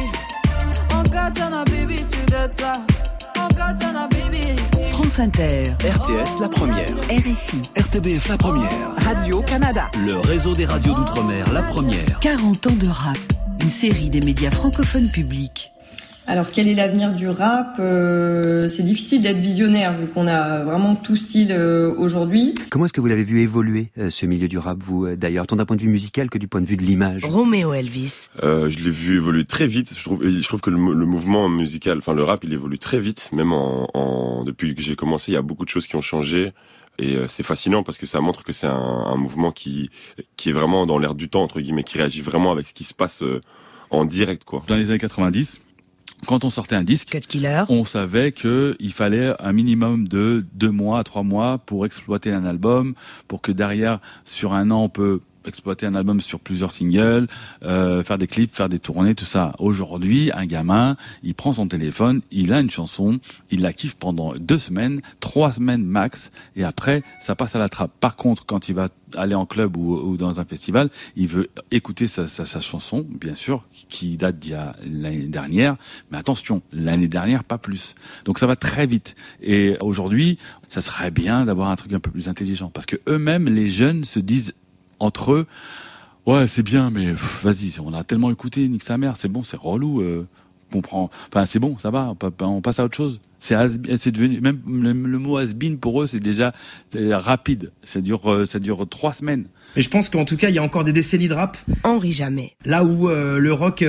En katana, baby, tu t'aides ça. En katana, baby. France Inter. RTS La Première. RFI. RTBF La Première. Radio-Canada. Le réseau des radios d'outre-mer La Première. 40 ans de rap. Une série des médias francophones publics. Alors, quel est l'avenir du rap? C'est difficile d'être visionnaire vu qu'on a vraiment tout style aujourd'hui. Comment est-ce que vous l'avez vu évoluer, ce milieu du rap, vous, d'ailleurs, tant d'un point de vue musical que du point de vue de l'image? Roméo Elvis. Je l'ai vu évoluer très vite. Je trouve que le mouvement musical, enfin le rap, il évolue très vite. Même depuis que j'ai commencé, il y a beaucoup de choses qui ont changé. Et c'est fascinant parce que ça montre que c'est un mouvement qui est vraiment dans l'air du temps, entre guillemets, qui réagit vraiment avec ce qui se passe en direct, quoi. Dans les années 90, quand on sortait un disque, Cut Killer, on savait qu'il fallait un minimum de 2 mois, 3 mois pour exploiter un album, pour que derrière, sur un an, on peut exploiter un album sur plusieurs singles, faire des clips, faire des tournées, tout ça. Aujourd'hui, un gamin, il prend son téléphone, il a une chanson, il la kiffe pendant 2 semaines, 3 semaines max, et après, ça passe à la trappe. Par contre, quand il va aller en club ou dans un festival, il veut écouter sa chanson, bien sûr, qui date d'il y a l'année dernière, mais attention, l'année dernière, pas plus. Donc ça va très vite. Et aujourd'hui, ça serait bien d'avoir un truc un peu plus intelligent, parce que eux-mêmes, les jeunes, se disent entre eux, ouais, c'est bien, mais vas-y, on a tellement écouté, nique sa mère, c'est bon, c'est relou, comprend. Enfin, c'est bon, ça va, on passe à autre chose. C'est devenu, même le mot has-been pour eux, c'est déjà rapide. Ça dure 3 semaines. Mais je pense qu'en tout cas, il y a encore des décennies de rap. Henri Jamais. Là où le rock,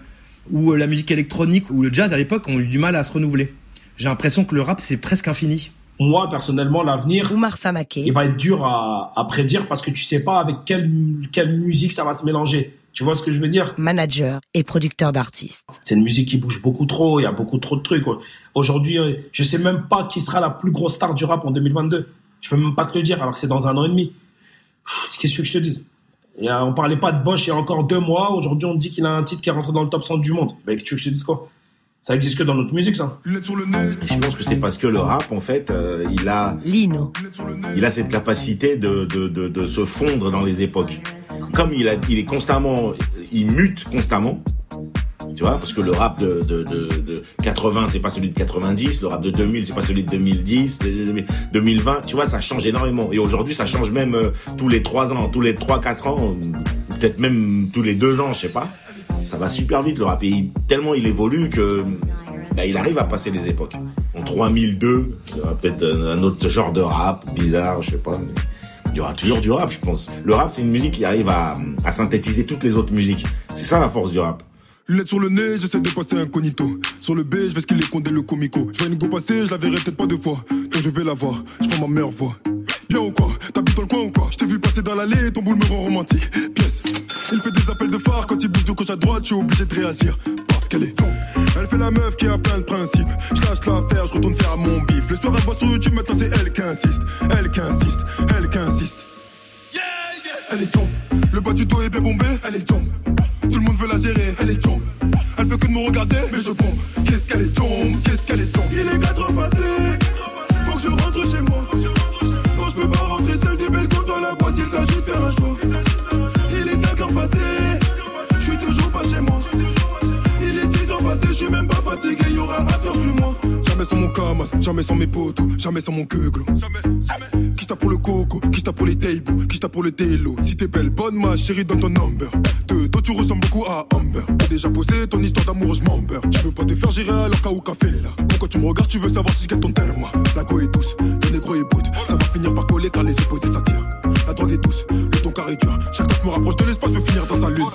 ou la musique électronique, ou le jazz à l'époque ont eu du mal à se renouveler. J'ai l'impression que le rap, c'est presque infini. Moi, personnellement, l'avenir, Oumar Samaké, il va être dur à prédire parce que tu sais pas avec quelle musique ça va se mélanger. Tu vois ce que je veux dire? Manager et producteur d'artistes. C'est une musique qui bouge beaucoup trop, il y a beaucoup trop de trucs. Aujourd'hui, je sais même pas qui sera la plus grosse star du rap en 2022. Je peux même pas te le dire, alors que c'est dans 1 an et demi. Qu'est-ce que je te dise? On parlait pas de Bosch il y a encore 2 mois. Aujourd'hui, on dit qu'il a un titre qui est rentré dans le top 100 du monde. Ben, tu veux que je te dise quoi? Ça existe que dans notre musique, ça. Je pense que c'est parce que le rap, en fait, il a cette capacité de se fondre dans les époques. Comme il mute constamment. Tu vois, parce que le rap de 80, c'est pas celui de 90, le rap de 2000, c'est pas celui de 2010, 2020, tu vois, ça change énormément. Et aujourd'hui, ça change même tous les 3 ans, tous les 3-4 ans, peut-être même tous les 2 ans, je sais pas. Ça va super vite, le rap. Et tellement il évolue que il arrive à passer les époques. En 3002, il y aura peut-être un autre genre de rap bizarre, je sais pas. Mais il y aura toujours du rap, je pense. Le rap, c'est une musique qui arrive à synthétiser toutes les autres musiques. C'est ça la force du rap. Lunettes sur le nez, j'essaie de passer incognito. Sur le B, je vais ce qu'il est condé le comico. Je vois une go passer, je la verrai peut-être pas 2 fois. Donc je vais la voir, je prends ma meilleure voix. Bien ou quoi? T'habites dans le coin ou quoi? Je t'ai vu passer dans l'allée, ton boule me rend romantique. Pièce. Il fait des appels de phare, quand il bouge de gauche à droite, je suis obligé de réagir. Parce qu'elle est elle fait la meuf qui a plein de principes. Je lâche l'affaire, je retourne faire mon bif. Le soir elle voit sur YouTube, maintenant c'est elle qui insiste. Elle qui insiste, elle qui insiste. Elle est tombe. Le bas du dos est bien bombé, elle est tombe. Tout le monde veut la gérer, elle est tombe. Elle veut que de me regarder, mais je bombe. Qu'est-ce qu'elle est tombe, qu'est-ce qu'elle est tombe. Il est 4 ans passés, faut que je rentre chez moi. Non, je peux pas rentrer seul, des belles côtes dans la boîte, il s'agit de faire un choix. Il est 5 ans passés, je suis toujours pas chez moi. Il est 6 ans passés, je suis même pas fatigué, y aura after sur moi. Jamais sans mon camas, jamais sans mes potos, jamais sans mon queuglo. Jamais. Qui t'a pour le coco, qui t'a pour les tables, qui t'a pour le télo. Si t'es belle, bonne ma chérie, donne ton number. Toi tu ressembles beaucoup à Amber. T'as déjà posé ton histoire d'amour, je m'embeurre. Tu veux pas te faire gérer alors qu'à ou café là. Pourquoi tu me regardes, tu veux savoir si je gagne ton terme. La go est douce, le négro est brut. Ça va finir par coller car les opposés s'attirent. La drogue est douce, le ton carré dur. Chaque fois que je me rapproche de l'espace, je veux finir dans sa lune.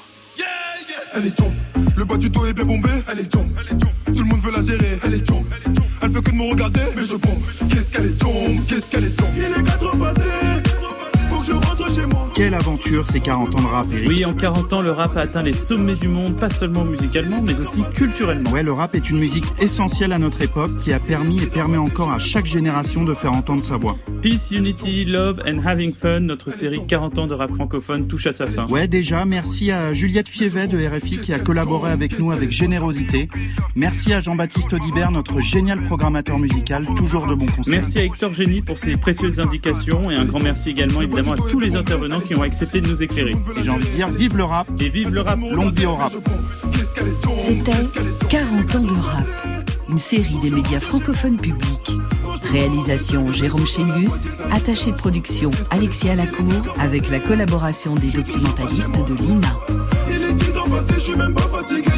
Elle est tombe, le bas du dos est bien bombé. Elle est tombe, tout le monde veut la gérer. Elle est tombe, elle veut que de me regarder, mais je bombe. Qu'est-ce qu'elle est tombe, qu'est-ce qu'elle est tombe. Il est 4 ans passés, faut que je rentre chez moi. Quelle aventure ces 40 ans de rap, Eric. Oui, en 40 ans, le rap a atteint les sommets du monde, pas seulement musicalement, mais aussi culturellement. Ouais, le rap est une musique essentielle à notre époque qui a permis et permet encore à chaque génération de faire entendre sa voix. Peace, Unity, Love and Having Fun, notre série 40 ans de rap francophone touche à sa fin. Ouais, déjà, merci à Juliette Fievet de RFI qui a collaboré avec nous avec générosité. Merci à Jean-Baptiste Audibert, notre génial programmateur musical, toujours de bons conseils. Merci à Hector Génie pour ses précieuses indications et un grand merci également évidemment à tous les intervenants qui ont accepté de nous éclairer. Et j'ai envie de dire, vive le rap. Et vive le rap. Longue vie au rap. C'était 40 ans de rap, une série des médias francophones publics. Réalisation Jérôme Chénius, attaché de production Alexia Lacour, avec la collaboration des documentalistes de l'INA. Il est 6 ans passés, je suis même pas fatigué.